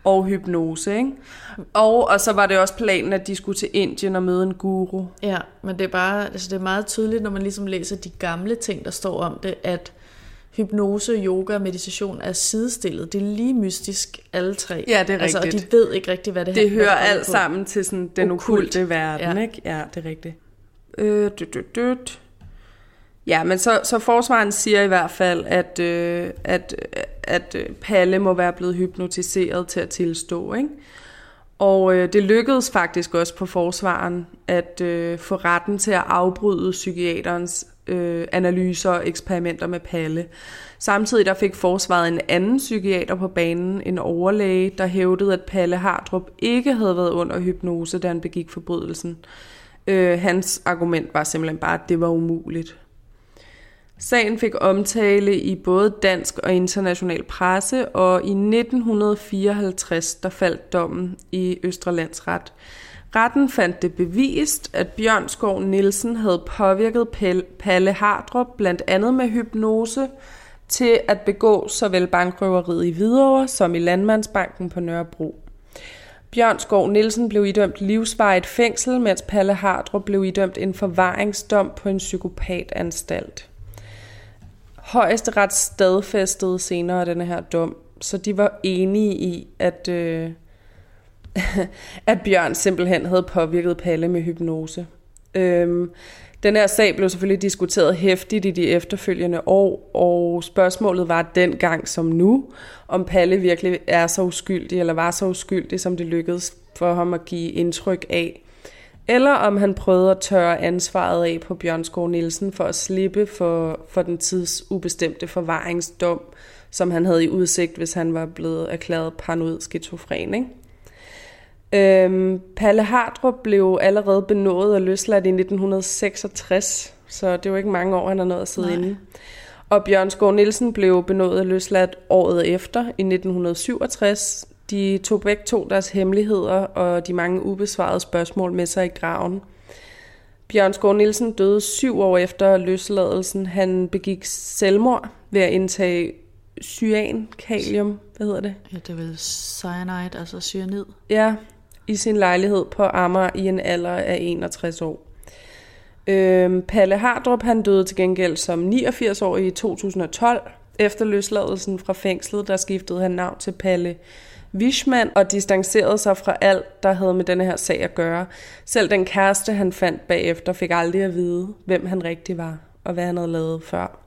og hypnose, ikke? Og, og så var det også planen, at de skulle til Indien og møde en guru. Ja, men det er bare, altså det er meget tydeligt, når man ligesom læser de gamle ting, der står om det, at hypnose, yoga og meditation er sidestillet. Det er lige mystisk, alle tre. Ja, det er altså, rigtigt. Og de ved ikke rigtigt, hvad det, det her hører alt på. Sammen til sådan den okkulte verden, ja. Ikke? Ja, det er rigtigt. Øh, død, død, død. Ja, men så, så forsvaren siger i hvert fald, at, øh, at, at Palle må være blevet hypnotiseret til at tilstå, ikke? Og øh, det lykkedes faktisk også på forsvaren at øh, få retten til at afbryde psykiaterens øh, analyser og eksperimenter med Palle. Samtidig der fik forsvaret en anden psykiater på banen, en overlæge, der hævdede, at Palle Hardrup ikke havde været under hypnose, da han begik forbrydelsen. Øh, hans argument var simpelthen bare, at det var umuligt. Sagen fik omtale i både dansk og international presse, og i nitten fireoghalvtreds der faldt dommen i Østre Landsret. Retten fandt det bevist, at Bjørnskov Nielsen havde påvirket Palle Hardrup blandt andet med hypnose til at begå såvel bankrøveriet i Hvidovre som i Landmandsbanken på Nørrebro. Bjørnskov Nielsen blev idømt livsvarigt fængsel, mens Palle Hardrup blev idømt en forvaringsdom på en psykopatanstalt. Højesteret stadfæstede senere denne her dom, så de var enige i, at, øh, at Bjørn simpelthen havde påvirket Palle med hypnose. Øhm, den her sag blev selvfølgelig diskuteret heftigt i de efterfølgende år, og spørgsmålet var dengang som nu, om Palle virkelig er så uskyldig, eller var så uskyldig, som det lykkedes for ham at give indtryk af. Eller om han prøvede at tørre ansvaret af på Bjørnskov Nielsen for at slippe for, for den tidsubestemte forvaringsdom, som han havde i udsigt, hvis han var blevet erklæret paranoid skizofren, ikke? Øhm, Palle Hardrup blev allerede benådet og løsladt i nitten seksogtres, så det var ikke mange år, han har nået at sidde inde. Og Bjørnskov Nielsen blev benådet og løsladt året efter, i nitten syvogtres. De tog begge to deres hemmeligheder og de mange ubesvarede spørgsmål med sig i graven. Bjørnskov Nielsen døde syv år efter løsladelsen. Han begik selvmord ved at indtage cyan, kalium, hvad hedder det? Ja, det er vel cyanide, altså cyanid. Ja, i sin lejlighed på Amager i en alder af enogtres år. Øhm, Palle Hardrup, han døde til gengæld som niogfirs år i to tusind og tolv. Efter løsladelsen fra fængslet, der skiftede han navn til Palle Wichmann og distancerede sig fra alt, der havde med denne her sag at gøre. Selv den kæreste, han fandt bagefter, fik aldrig at vide, hvem han rigtig var, og hvad han havde lavet før.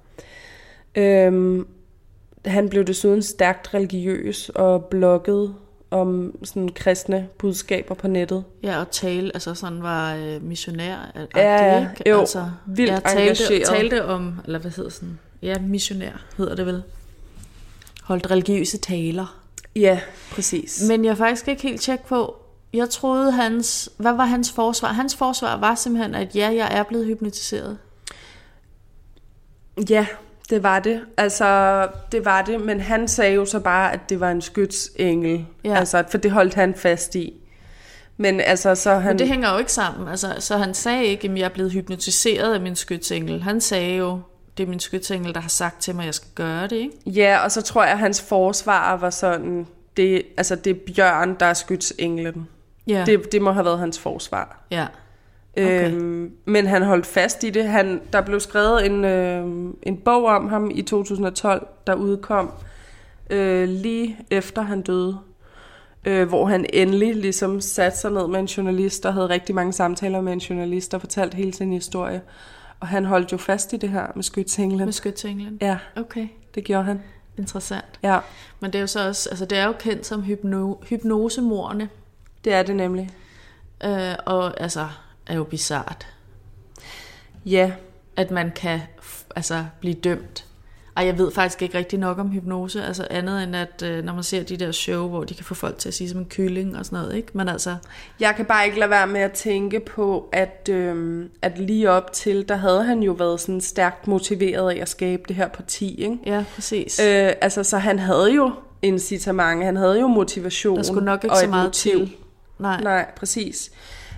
Øhm, han blev desuden stærkt religiøs og bloggede om sådan kristne budskaber på nettet. Ja, og tale, altså sådan var øh, missionær. Ja, ikke? jo, altså, vildt jeg talte, engageret. talte om, eller hvad hedder sådan, ja, missionær hedder det vel. Holdt religiøse taler. Ja, præcis. Men jeg er faktisk ikke helt tjek på, jeg troede hans, hvad var hans forsvar? Hans forsvar var simpelthen, at ja, jeg er blevet hypnotiseret. Ja, det var det. Altså, det var det, men han sagde jo så bare, at det var en skytsengel. Ja. Altså, for det holdt han fast i. Men altså, så han... Men det hænger jo ikke sammen. Altså, så han sagde ikke, at jeg er blevet hypnotiseret af min skytsengel. Han sagde jo, det er min skytsengel, der har sagt til mig, at jeg skal gøre det, ikke? Ja, og så tror jeg, at hans forsvar var sådan, det, altså det er Bjørn, der er skytsenglen. Ja. Det, det må have været hans forsvar. Ja. Okay. Øhm, men han holdt fast i det. Han, der blev skrevet en, øh, en bog om ham i to tusind og tolv, der udkom øh, lige efter han døde. Øh, hvor han endelig ligesom satte sig ned med en journalist, og havde rigtig mange samtaler med en journalist, og fortalte hele sin historie. Og han holdt jo fast i det her med skytsenglen. Med skytsenglen? Ja, okay. Det gjorde han. Interessant. Ja. Men det er jo så også, altså det er jo kendt som hypno, hypnosemordene. Det er det nemlig. Øh, og altså, er jo bizart. Ja. At man kan altså blive dømt. Og jeg ved faktisk ikke rigtig nok om hypnose, altså andet end at, øh, når man ser de der show, hvor de kan få folk til at sige som en kylling og sådan noget, ikke? Men altså... Jeg kan bare ikke lade være med at tænke på, at, øh, at lige op til, der havde han jo været sådan stærkt motiveret af at skabe det her parti, ikke? Ja, præcis. Øh, altså, så han havde jo incitament, han havde jo motivation. Der skulle nok ikke så meget motiv. til. Nej. Nej, præcis.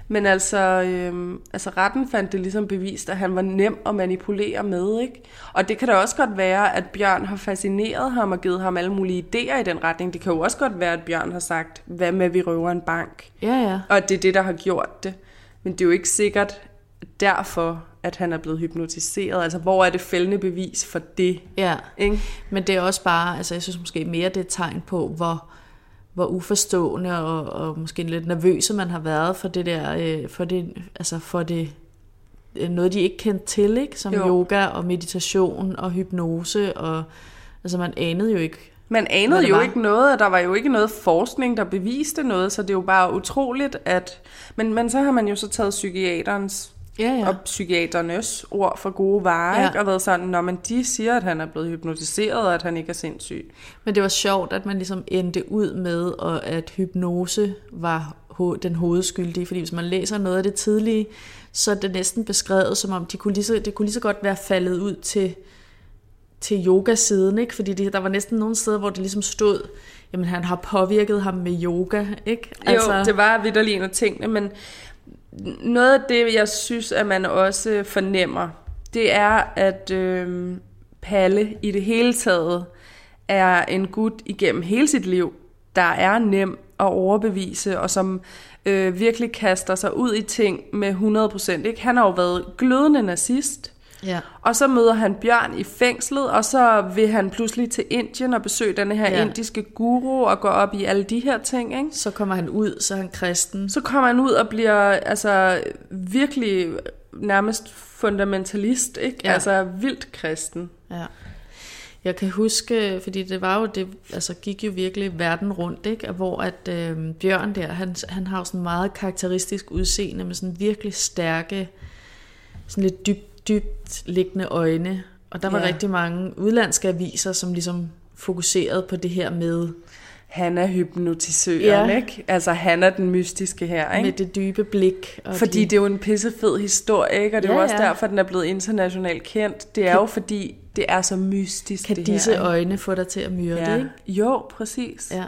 Men altså, øhm, altså retten fandt det ligesom bevist, at han var nem at manipulere med, ikke? Og det kan da også godt være, at Bjørn har fascineret ham og givet ham alle mulige idéer i den retning. Det kan jo også godt være, at Bjørn har sagt, hvad med vi røver en bank? Ja, ja. Og det er det, der har gjort det. Men det er jo ikke sikkert derfor, at han er blevet hypnotiseret. Altså, hvor er det fældende bevis for det? Ja, ikke? Men det er også bare, altså jeg synes måske mere, det er et tegn på, hvor, hvor uforstående og, og måske lidt nervøse man har været for det der, øh, for det, altså for det, noget de ikke kendte til, ikke? Som jo. Yoga og meditation og hypnose, og altså man anede jo ikke. Man anede jo ikke noget, og der var jo ikke noget forskning, der beviste noget, så det er jo bare utroligt, at... Men, men så har man jo så taget psykiaterens ja, ja. og psykiaternes ord for gode varer, ja. ikke? Og været sådan, når man de siger, at han er blevet hypnotiseret, og at han ikke er sindssyg. Men det var sjovt, at man ligesom endte ud med, og at hypnose var ho- den hovedskyldige, fordi hvis man læser noget af det tidlige, så er det næsten beskrevet, som om de kunne lige så, det kunne lige så godt være faldet ud til... til yogasiden, ikke? Fordi det, der var næsten nogle steder, hvor det ligesom stod, jamen han har påvirket ham med yoga, ikke? Altså... Jo, det var vitterlig en af tingene, men noget af det, jeg synes, at man også fornemmer, det er, at øh, Palle i det hele taget er en gut igennem hele sit liv, der er nem at overbevise, og som øh, virkelig kaster sig ud i ting med hundrede procent, ikke? Han har jo været glødende nazist, ja. Og så møder han Bjørn i fængslet, og så vil han pludselig til Indien og besøge denne her ja. indiske guru og gå op i alle de her ting, ikke? Så kommer han ud, så er han kristen. Så kommer han ud og bliver altså virkelig nærmest fundamentalist, ikke? Ja. Altså vildt kristen. Ja. Jeg kan huske, fordi det var jo det, altså gik jo virkelig verden rundt, ikke? Hvor at øh, Bjørn der, han, han har jo sådan meget karakteristisk udseende med sådan virkelig stærke, sådan lidt dybt dybt liggende øjne, og der var ja. rigtig mange udlandske aviser, som ligesom fokuserede på det her med... Han er hypnotisøren, ja. ikke? Altså, han er den mystiske her, ikke? Med det dybe blik. Og fordi de... det er jo en pissefed historie, ikke? Og det er ja, jo også ja. derfor, den er blevet internationalt kendt. Det er kan... jo fordi, det er så mystisk, kan det disse her, øjne få dig til at myrde, ja. ikke? Jo, præcis. Ja.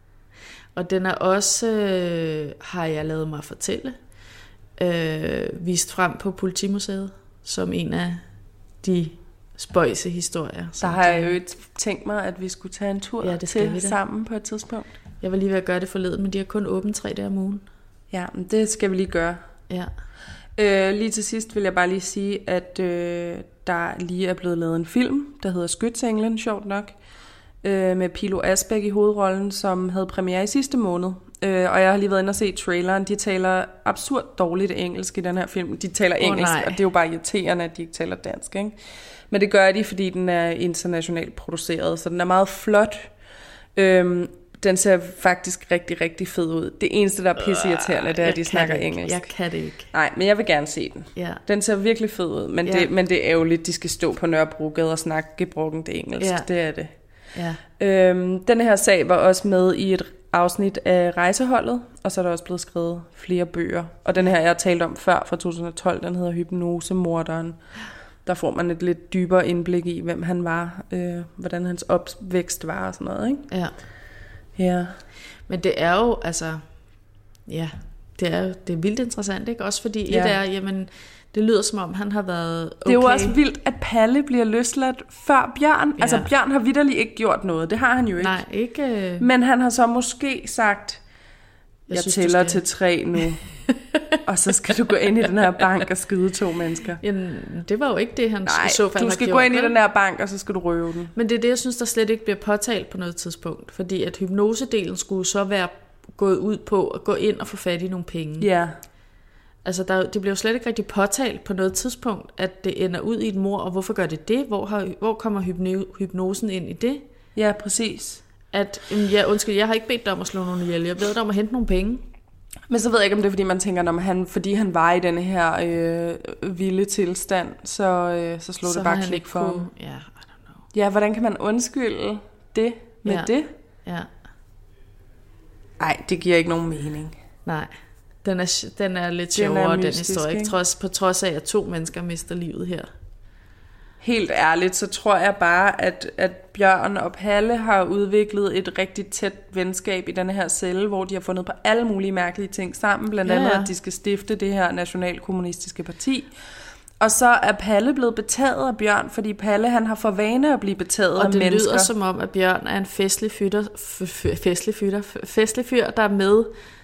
Og den er også, øh, har jeg lavet mig fortælle, øh, vist frem på Politimuseet, som en af de spøjse historier. Der har jeg jo tænkt mig, at vi skulle tage en tur ja, til sammen på et tidspunkt. Jeg var lige ved at gøre det forleden, men de har kun åbent tre dage om ugen. Ja, men det skal vi lige gøre. Ja. Øh, lige til sidst vil jeg bare lige sige, at øh, der lige er blevet lavet en film, der hedder Skytsenglen, sjovt nok, øh, med Pilo Asbæk i hovedrollen, som havde premiere i sidste måned. Øh, og jeg har lige været inde og se traileren. De taler absurd dårligt engelsk i den her film. De taler engelsk, oh, og det er jo bare irriterende, at de ikke taler dansk, ikke? Men det gør de, fordi den er internationalt produceret, så den er meget flot. Øhm, den ser faktisk rigtig, rigtig fed ud. Det eneste, der er pisseirriterende, det er, at de snakker engelsk. Jeg kan det ikke. Nej, men jeg vil gerne se den. Ja. Den ser virkelig fed ud, men, ja. det, men det er jo lidt, de skal stå på Nørrebrogade og snakke gebrokkent engelsk. Ja. Det er det. Ja. Øhm, denne her sag var også med i et afsnit af Rejseholdet, og så er der også blevet skrevet flere bøger. Og den her, jeg har talt om før fra to tusind og tolv, den hedder Hypnosemorderen. Der får man et lidt dybere indblik i, hvem han var, øh, hvordan hans opvækst var og sådan noget, ikke? Ja. Ja. Men det er jo, altså, ja, det er, det er vildt interessant, ikke? Også fordi ja. et er, jamen, det lyder som om, han har været okay. Det er jo også vildt, at Palle bliver løsladt før Bjørn. Ja. Altså, Bjørn har vitterligt ikke gjort noget. Det har han jo ikke. Nej, ikke. Men han har så måske sagt, jeg, jeg synes, tæller til tre nu. Og så skal du gå ind i den her bank og skyde to mennesker. Jamen, det var jo ikke det, han Nej, i så fald du skal har gå gjort, ind i den her bank, og så skal du røve den. Men det er det, jeg synes, der slet ikke bliver påtalt på noget tidspunkt. Fordi at hypnosedelen skulle så være gået ud på at gå ind og få fat i nogle penge. Ja. Altså, der, det bliver jo slet ikke rigtig påtalt på noget tidspunkt, at det ender ud i et mord, og hvorfor gør det det? Hvor, har, hvor kommer hypno, hypnosen ind i det? Ja, præcis. At, ja, undskyld, jeg har ikke bedt dig om at slå nogen ihjel. Jeg beder dig om at hente nogle penge. Men så ved jeg ikke, om det er, fordi man tænker, når han, fordi han var i denne her øh, vilde tilstand, så, øh, så slog så det bare klik for ham. Ja, yeah, I don't know. Ja, hvordan kan man undskylde det med ja. det? Ja. Ej, det giver ikke nogen mening. Nej, den er, den er lidt sjovere, den, den historie. Ikke? Trods, på trods af, at to mennesker mister livet her. helt ærligt, så tror jeg bare, at, at Bjørn og Palle har udviklet et rigtig tæt venskab i denne her celle, hvor de har fundet på alle mulige mærkelige ting sammen, blandt andet, ja. At de skal stifte det her nationalkommunistiske parti. Og så er Palle blevet betaget af Bjørn, fordi Palle han har for vane at blive betaget af mennesker. Og det lyder som om, at Bjørn er en festlig fyr, festlig fyr, festlig fyr, der er med,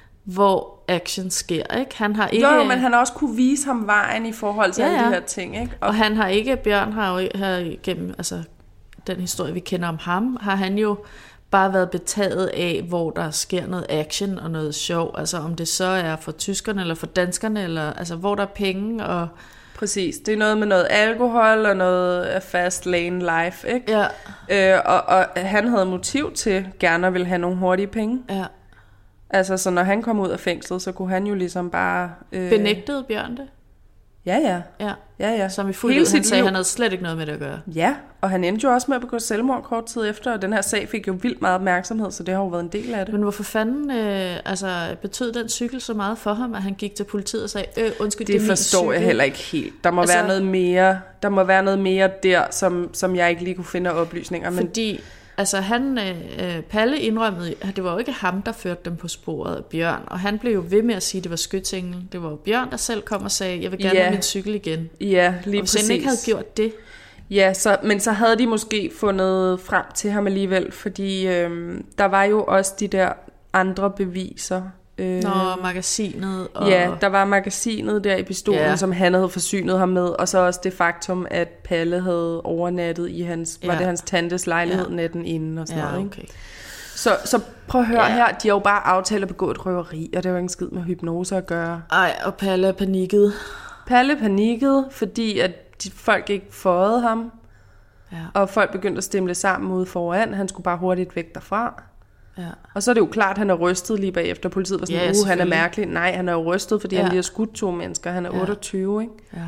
hvor action sker, ikke? Han har ikke... Jo, jo, men han har også kunne vise ham vejen i forhold til ja, ja. alle de her ting, ikke? Og, og han har ikke, Bjørn har jo her gennem, altså den historie, vi kender om ham, har han jo bare været betaget af, hvor der sker noget action og noget sjov, altså om det så er for tyskerne eller for danskerne, eller altså hvor der er penge og... Præcis, det er noget med noget alkohol og noget fast lane life, ikke? Ja. Øh, og, og han havde motiv til gerne at ville have nogle hurtige penge. Ja. Altså, så når han kom ud af fængslet, så kunne han jo ligesom bare... Øh... Benægtede Bjørn det? Ja, ja. Ja, ja, ja. Som i fuldt ud, han sagde, han havde slet ikke noget med det at gøre. Ja, og han endte jo også med at begå selvmord kort tid efter, og den her sag fik jo vildt meget opmærksomhed, så det har jo været en del af det. Men hvorfor fanden øh, altså, betød den cykel så meget for ham, at han gik til politiet og sagde, øh, undskyld, det, det forstår jeg heller ikke helt. Der må altså, være noget mere, der må være noget mere der, som, som jeg ikke lige kunne finde oplysninger. Men... Fordi... Altså han, øh, Palle indrømmede, at det var jo ikke ham, der førte dem på sporet af Bjørn, og han blev jo ved med at sige, at det var skytsenglen. Det var jo Bjørn, der selv kom og sagde, jeg vil gerne ja. have min cykel igen. Ja, lige og hvis præcis. han ikke havde gjort det. Ja, så, men så havde de måske fundet frem til ham alligevel, fordi øh, der var jo også de der andre beviser. Øh, Nå, magasinet. Og... Ja, der var magasinet der i pistolen, ja. som han havde forsynet ham med, og så også det faktum, at Palle havde overnattet i hans, ja. var det hans tantes lejlighed ja. natten inden og sådan ja, noget. Okay. Ikke? Så, så prøv at høre ja. her, de har jo bare aftalt at begå et røveri, og det var ingen skid med hypnose at gøre. Ej, og Palle er panikket. Palle panikkede, fordi at de, folk ikke fåede ham, ja. og folk begyndte at stemle sammen ude foran. Han skulle bare hurtigt væk derfra. Ja. Og så er det jo klart, at han er rystet lige bagefter. Politiet var sådan, ja, uh, han er mærkelig. Nej, han er jo rystet, fordi ja. han lige har skudt to mennesker. Han er ja. otteogtyve, ikke? Ja.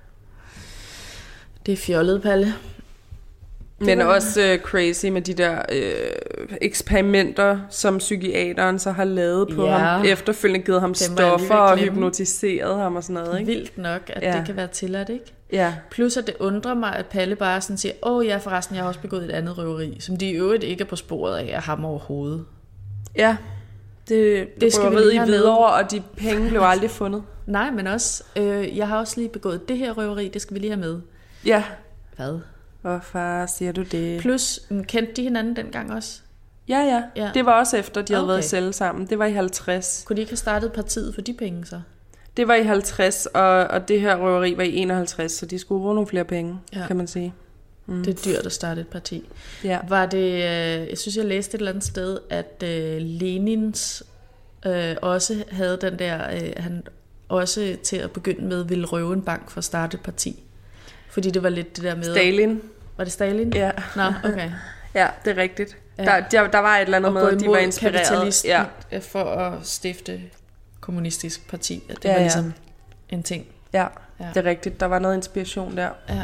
Det er fjollet, Palle. Men var... også uh, crazy med de der uh, eksperimenter, som psykiateren så har lavet på ja. ham. Efterfølgende givet ham stoffer og hypnotiseret ham og sådan noget, ikke? Vildt nok, at ja. det kan være tilladt, ikke? Ja. Plus at det undrer mig, at Palle bare sådan siger, åh ja, forresten, jeg har også begået et andet røveri, som de i øvrigt ikke er på sporet af, af ham overhovedet. Ja, det, det skal vi lige have videre, og de penge blev aldrig fundet. Nej, men også, øh, jeg har også lige begået det her røveri, det skal vi lige have med. Ja. Hvad? Hvorfor siger du det? Plus, kendte de hinanden dengang også? Ja, ja, ja. Det var også efter, de havde okay. været i celle sammen. Det var i halvtreds. Kunne de ikke have startet partiet for de penge så? Det var i halvtreds, og, og det her røveri var i enoghalvtreds, så de skulle bruge nogle flere penge, ja. kan man sige. Mm. Det er dyrt at starte et parti. Ja. Var det, øh, jeg synes, jeg læste et eller andet sted, at øh, Lenins øh, også havde den der, øh, han også til at begynde med ville røve en bank for at starte et parti. Fordi det var lidt det der med... Stalin. Var det Stalin? Ja. Nå, okay. Ja, det er rigtigt. Ja. Der, der, der var et eller andet med, at de var inspireret. Ja. For at stifte kommunistisk parti. At det ja, var ligesom ja. en ting. Ja, ja, det er rigtigt. Der var noget inspiration der. Ja.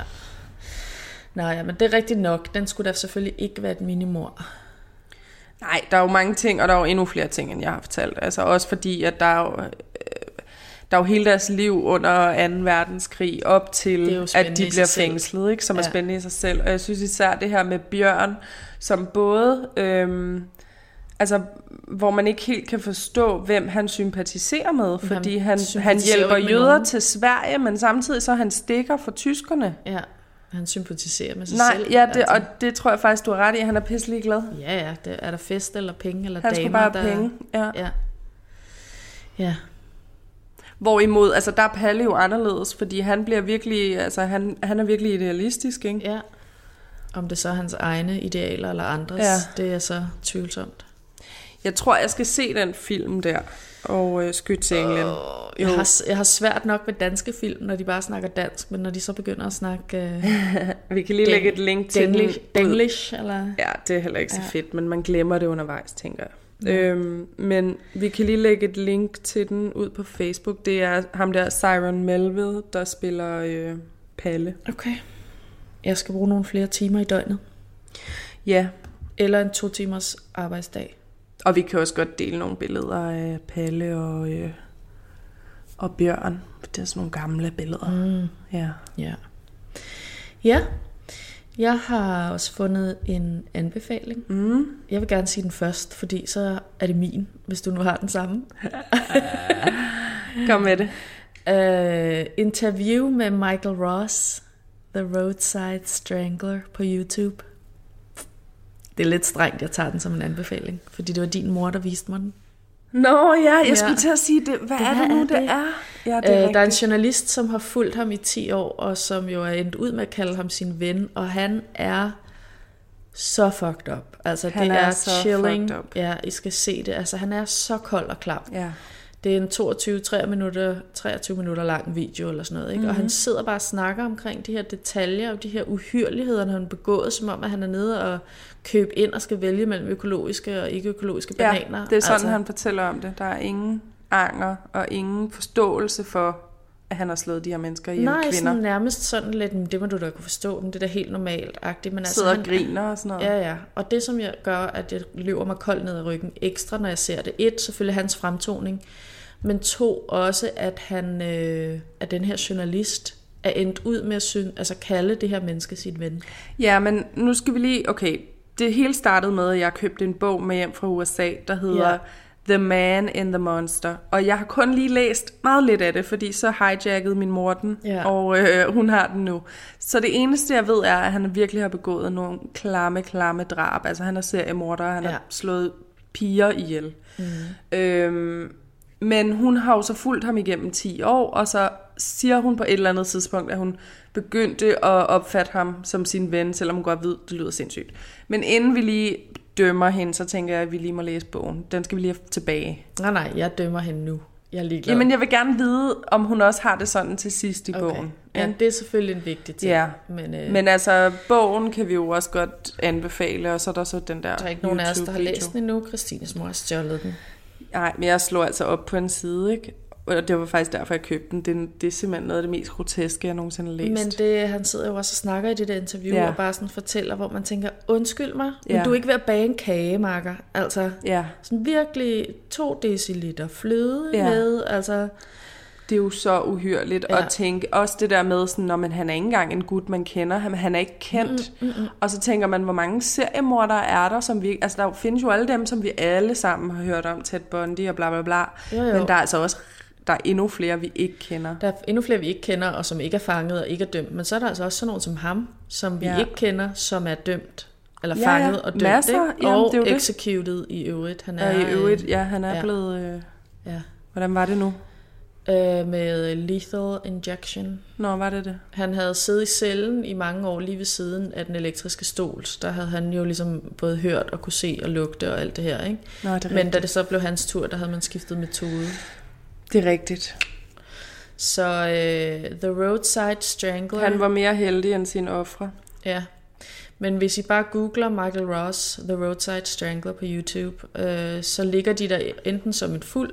Nå ja, men det er rigtigt nok. Den skulle da selvfølgelig ikke være et minimord. Nej, der er jo mange ting, og der er jo endnu flere ting, end jeg har fortalt. Altså også fordi, at der er jo, der er jo hele deres liv under anden verdenskrig op til, at de bliver fængslet, ikke? Som ja. er spændende i sig selv. Og jeg synes især det her med Bjørn, som både... Øhm, altså, hvor man ikke helt kan forstå, hvem han sympatiserer med, fordi han, han, han hjælper jøder nogen. til Sverige, men samtidig så han stikker for tyskerne. Ja, han sympatiserer med sig Nej, selv. Ja, det, og det tror jeg faktisk, du har ret i. Han er pisselig glad. Ja, ja. Det, er der fest eller penge eller han damer? Han skulle bare der... penge, ja. ja. Ja. Hvorimod, altså der er Palle jo anderledes, fordi han bliver virkelig, altså han, han er virkelig idealistisk, ikke? Ja. Om det så er hans egne idealer eller andres, ja. det er så tvivlsomt. Jeg tror, jeg skal se den film der, og øh, Skytsenglen. Oh, jeg, har, jeg har svært nok med danske film, når de bare snakker dansk, men når de så begynder at snakke... Øh, Vi kan lige lægge et link til Denglish, den. Denglish, eller? Ja, det er heller ikke så ja. fedt, men man glemmer det undervejs, tænker jeg. Ja. Øhm, men vi kan lige lægge et link til den ud på Facebook. Det er ham der, Cyron Melville, der spiller øh, Palle. Okay. Jeg skal bruge nogle flere timer i døgnet. Ja. Eller en to timers arbejdsdag. Og vi kan også godt dele nogle billeder af Palle og, øh, og Bjørn. Det er sådan nogle gamle billeder. Mm. Ja. Ja. Ja, Jeg har også fundet en anbefaling. Mm. Jeg vil gerne sige den først, fordi så er det min, hvis du nu har den samme. Kom med det. Uh, interview med Michael Ross, The Roadside Strangler på YouTube. Det er lidt strengt, jeg tager den som en anbefaling, fordi det var din mor, der viste mig den. Nå ja, jeg Ja. skulle til at sige, det. Hvad, hvad er det nu, er det, det? er? Ja, det er Uh, der er en journalist, som har fulgt ham i ti år, og som jo er endt ud med at kalde ham sin ven, og han er så fucked up. Altså, Han det er er, så chilling. fucked up. Ja, I skal se det. Altså, han er så kold og klam. Ja. Det er en toogtyve til treogtyve minutter, treogtyve minutter lang video eller sådan noget, ikke? Mm-hmm. Og han sidder bare og snakker omkring de her detaljer og de her uhyrligheder, når han begået, som om at han er nede og købe ind og skal vælge mellem økologiske og ikke-økologiske Ja, bananer. det er sådan, altså, han fortæller om det. Der er ingen anger og ingen forståelse for, at han har slået de her mennesker ihjel, nej, kvinder. sådan nærmest sådan lidt, "Men det må du da kunne forstå, men det er da helt normalt-agtigt." Men altså, Sidder og han, griner og sådan noget. Ja, ja. Og det, som jeg gør, at jeg løber mig koldt ned ad ryggen ekstra, når jeg ser det. Et, selvfølgelig hans fremtoning. Men to, også at han, øh, at den her journalist er endt ud med at synes, altså kalde det her menneske sit ven. Ja, men nu skal vi lige... Okay, det hele startede med, at jeg købte en bog med hjem fra U S A, der hedder Ja. The Man in the Monster. Og jeg har kun lige læst meget lidt af det, fordi så hijackede min mor den, Ja. og øh, hun har den nu. Så det eneste, jeg ved, er, at han virkelig har begået nogle klamme, klamme drab. Altså, han er seriemorder, han Ja. har slået piger ihjel. Mm. Øhm, men hun har jo så fulgt ham igennem ti år, og så siger hun på et eller andet tidspunkt, at hun begyndte at opfatte ham som sin ven, selvom hun godt ved, det lyder sindssygt. Men inden vi lige dømmer hende, så tænker jeg, at vi lige må læse bogen. Den skal vi lige have tilbage. Nej, nej, jeg dømmer hende nu. Jeg er ligeglad. Jamen, jeg vil gerne vide, om hun også har det sådan til sidst i okay. bogen. Ja, det er selvfølgelig en vigtig ting. Ja. Men, øh, Men altså, bogen kan vi jo også godt anbefale, og så er der så den der der er ikke nogen af os, der har YouTube-video. læst den endnu. Christines mor har stjålet den. Nej, men jeg slår altså op på en side, ikke? Og det var faktisk derfor, jeg købte den. Det er, det er simpelthen noget af det mest groteske, jeg nogensinde har læst. Men det, han sidder jo også og snakker i det der interview, Ja. og bare sådan fortæller, hvor man tænker, undskyld mig, men Ja. du er ikke ved at bage en kage, Marker. Altså, Ja, sådan virkelig to deciliter fløde Ja. med, altså... det er jo så uhyrligt Ja. at tænke. Også det der med, sådan, når man, han er ikke engang en gut, man kender. Han, han er ikke kendt. Mm, mm, mm. Og så tænker man, hvor mange seriemordere er der, som vi... Altså, der findes jo alle dem, som vi alle sammen har hørt om. Ted Bundy og bla bla bla. Jo, jo. Men der er altså også... Der er endnu flere, vi ikke kender. Der er endnu flere, vi ikke kender, og som ikke er fanget og ikke er dømt. Men så er der altså også sådan nogen som ham, som vi Ja. ikke kender, som er dømt. Eller Ja, fanget ja. og dømt, Masser. ikke? Jamen, Og det er jo det. executed i øvrigt. Han er, Ja, i øvrigt, ja, han er ja. blevet... Øh, ja. hvordan var det nu? Øh, med lethal injection. Nå, var det det? Han havde siddet i cellen i mange år lige ved siden af den elektriske stol. Der havde han jo ligesom både hørt og kunne se og lugte og alt det her, ikke? Nå, det er Men rigtigt. da det så blev hans tur, der havde man skiftet metode. Det er rigtigt. Så øh, The Roadside Strangler... Han var mere heldig end sine ofre. Ja, men hvis I bare googler Michael Ross, The Roadside Strangler på YouTube, øh, så ligger de der enten som et fuld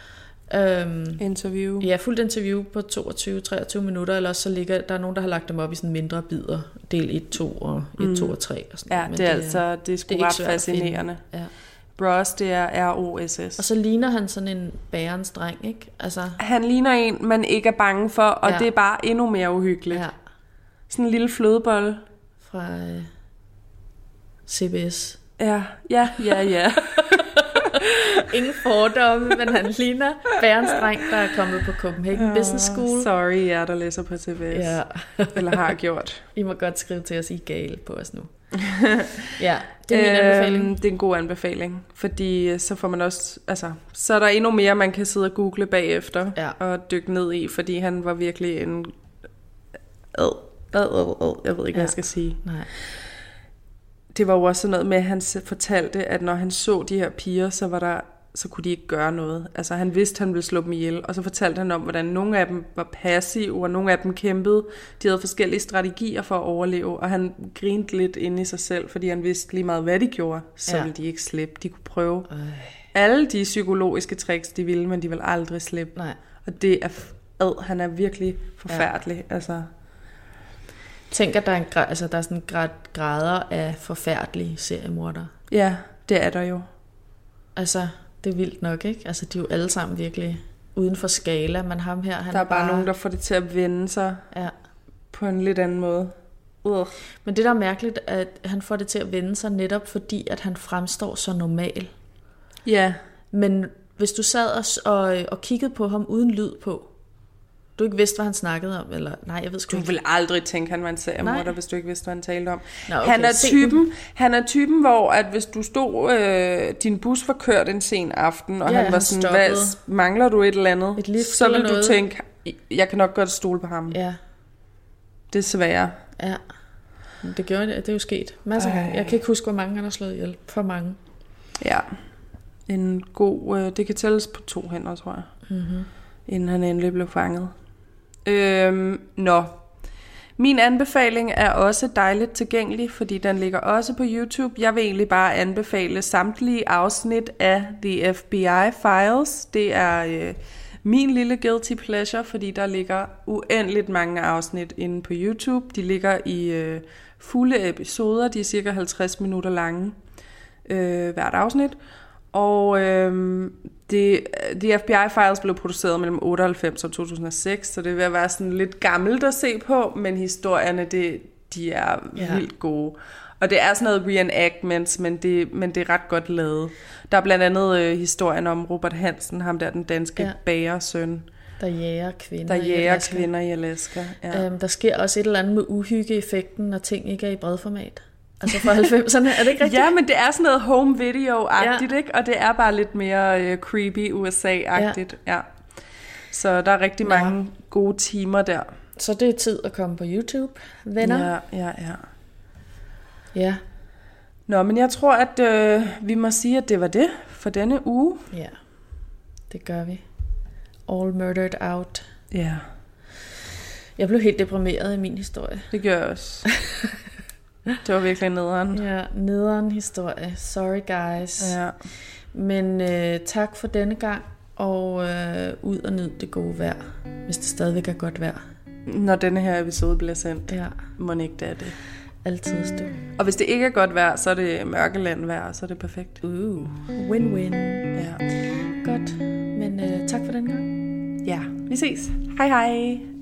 øhm, Interview. ja, fuldt interview på toogtyve til treogtyve minutter, eller så ligger der er nogen, der har lagt dem op i sådan mindre bidder, del et, to og et, to og tre og sådan Ja, noget. Men det er altså, det er sgu det er ikke ret svært at finde. fascinerende. Ja. Ross, det er R O S S. Og så ligner han sådan en bærens dreng, ikke? Altså, Han ligner en, man ikke er bange for, og Ja. det er bare endnu mere uhyggeligt. ja, Sådan en lille flødebolle. fra øh, C B S. Ja, ja, ja, ja. Ingen fordomme, men han ligner bærens dreng, der er kommet på Copenhagen Business School. Sorry, jer der læser på T V S. Ja. Eller har gjort. I må godt skrive til os, I er gale på os nu. Ja, det er min anbefaling. Øhm, det er en god anbefaling, fordi så får man også, altså, så er der endnu mere, man kan sidde og google bagefter, Ja. og dykke ned i, fordi han var virkelig en, ad, ad, ad, ad. Jeg ved ikke, ja. hvad jeg skal sige. Nej. Det var jo også sådan noget med, at han fortalte, at når han så de her piger, så var der, så kunne de ikke gøre noget. Altså han vidste, at han ville slå dem ihjel, og så fortalte han om, hvordan nogle af dem var passive, og nogle af dem kæmpede. De havde forskellige strategier for at overleve, og han grinte lidt inde i sig selv, fordi han vidste lige meget, hvad de gjorde, så Ja. ville de ikke slippe. De kunne prøve Øh, alle de psykologiske tricks, de ville, men de ville aldrig slippe. nej. Og det er, ad, han er virkelig forfærdelig. Ja. Altså, Tænk, at der er, en gra- altså, der er sådan grad, grader af forfærdelige seriemordere. ja, det er der jo. Altså, det er vildt nok, ikke? Altså, de er jo alle sammen virkelig uden for skala, men ham her, han Der er bare nogen, der får det til at vende sig Ja, på en lidt anden måde. Uh. Men det, der er mærkeligt, at han får det til at vende sig netop fordi, at han fremstår så normal. Ja. Men hvis du sad og, og, og kiggede på ham uden lyd på, du ikke vidste, hvad han snakkede om, eller nej, jeg ved sgu Du ikke. vil aldrig tænke, han var en seriemorder, hvis du ikke vidste, hvad han talte om. Nå, okay, han, er se typen, han er typen, hvor at hvis du stod, øh, din bus var kørt en sen aften, og Ja, han var han sådan, hvad, mangler du et eller andet? Et lift så eller vil du noget. tænke, jeg kan nok godt stole på ham. Ja, Desværre. ja. Det gjorde det, det er jo sket masser af gange. Jeg kan ikke huske, hvor mange han har slået ihjel. For mange. Ja. En god, øh, det kan tælles på to hænder, tror jeg. Mm-hmm. Inden han endelig blev fanget. Øhm, nå. Min anbefaling er også dejligt tilgængelig, fordi den ligger også på YouTube. Jeg vil egentlig bare anbefale samtlige afsnit af The F B I Files. Det er øh, min lille guilty pleasure, fordi der ligger uendeligt mange afsnit inde på YouTube. De ligger i øh, fulde episoder, de er cirka halvtreds minutter lange øh, hvert afsnit. Og øh, det, The F B I Files blev produceret mellem otteoghalvfems og to tusind og seks, så det vil være sådan lidt gammelt at se på, men historierne, det, de er Ja. vildt gode. Og det er sådan noget reenactments, men det, men det er ret godt lavet. Der er blandt andet øh, historien om Robert Hansen, ham der den danske Ja. ja. bagersøn, Der jager kvinder. der i jager Alaska. kvinder i Alaska. Ja. Øhm, der sker også et eller andet med uhyggeeffekten, når ting ikke er i bredformat. Altså fra halvfemserne, er det ikke rigtigt? Ja, men det er sådan noget home video-agtigt, ja. Ikke? Og det er bare lidt mere øh, creepy U S A-agtigt. Ja. Ja. Så der er rigtig Nå. mange gode timer der. Så det er tid at komme på YouTube, venner. Ja, ja, ja. Ja, Nå, men jeg tror, at øh, vi må sige, at det var det for denne uge. ja. Det gør vi. All murdered out. Ja, Jeg blev helt deprimeret i min historie. det gør jeg også. Det var virkelig nederen. Ja, nederen historie. Sorry guys. Ja. Men øh, tak for denne gang, og øh, ud og nyd det gode vejr, hvis det stadigvæk er godt vejr. Når denne her episode bliver sendt, Ja, må ikke det er det. altid stå. Og hvis det ikke er godt vejr, så er det mørkeland vejr, så er det perfekt. Uh, win-win. Ja. Godt, men øh, tak for den gang. Ja, vi ses. Hej hej.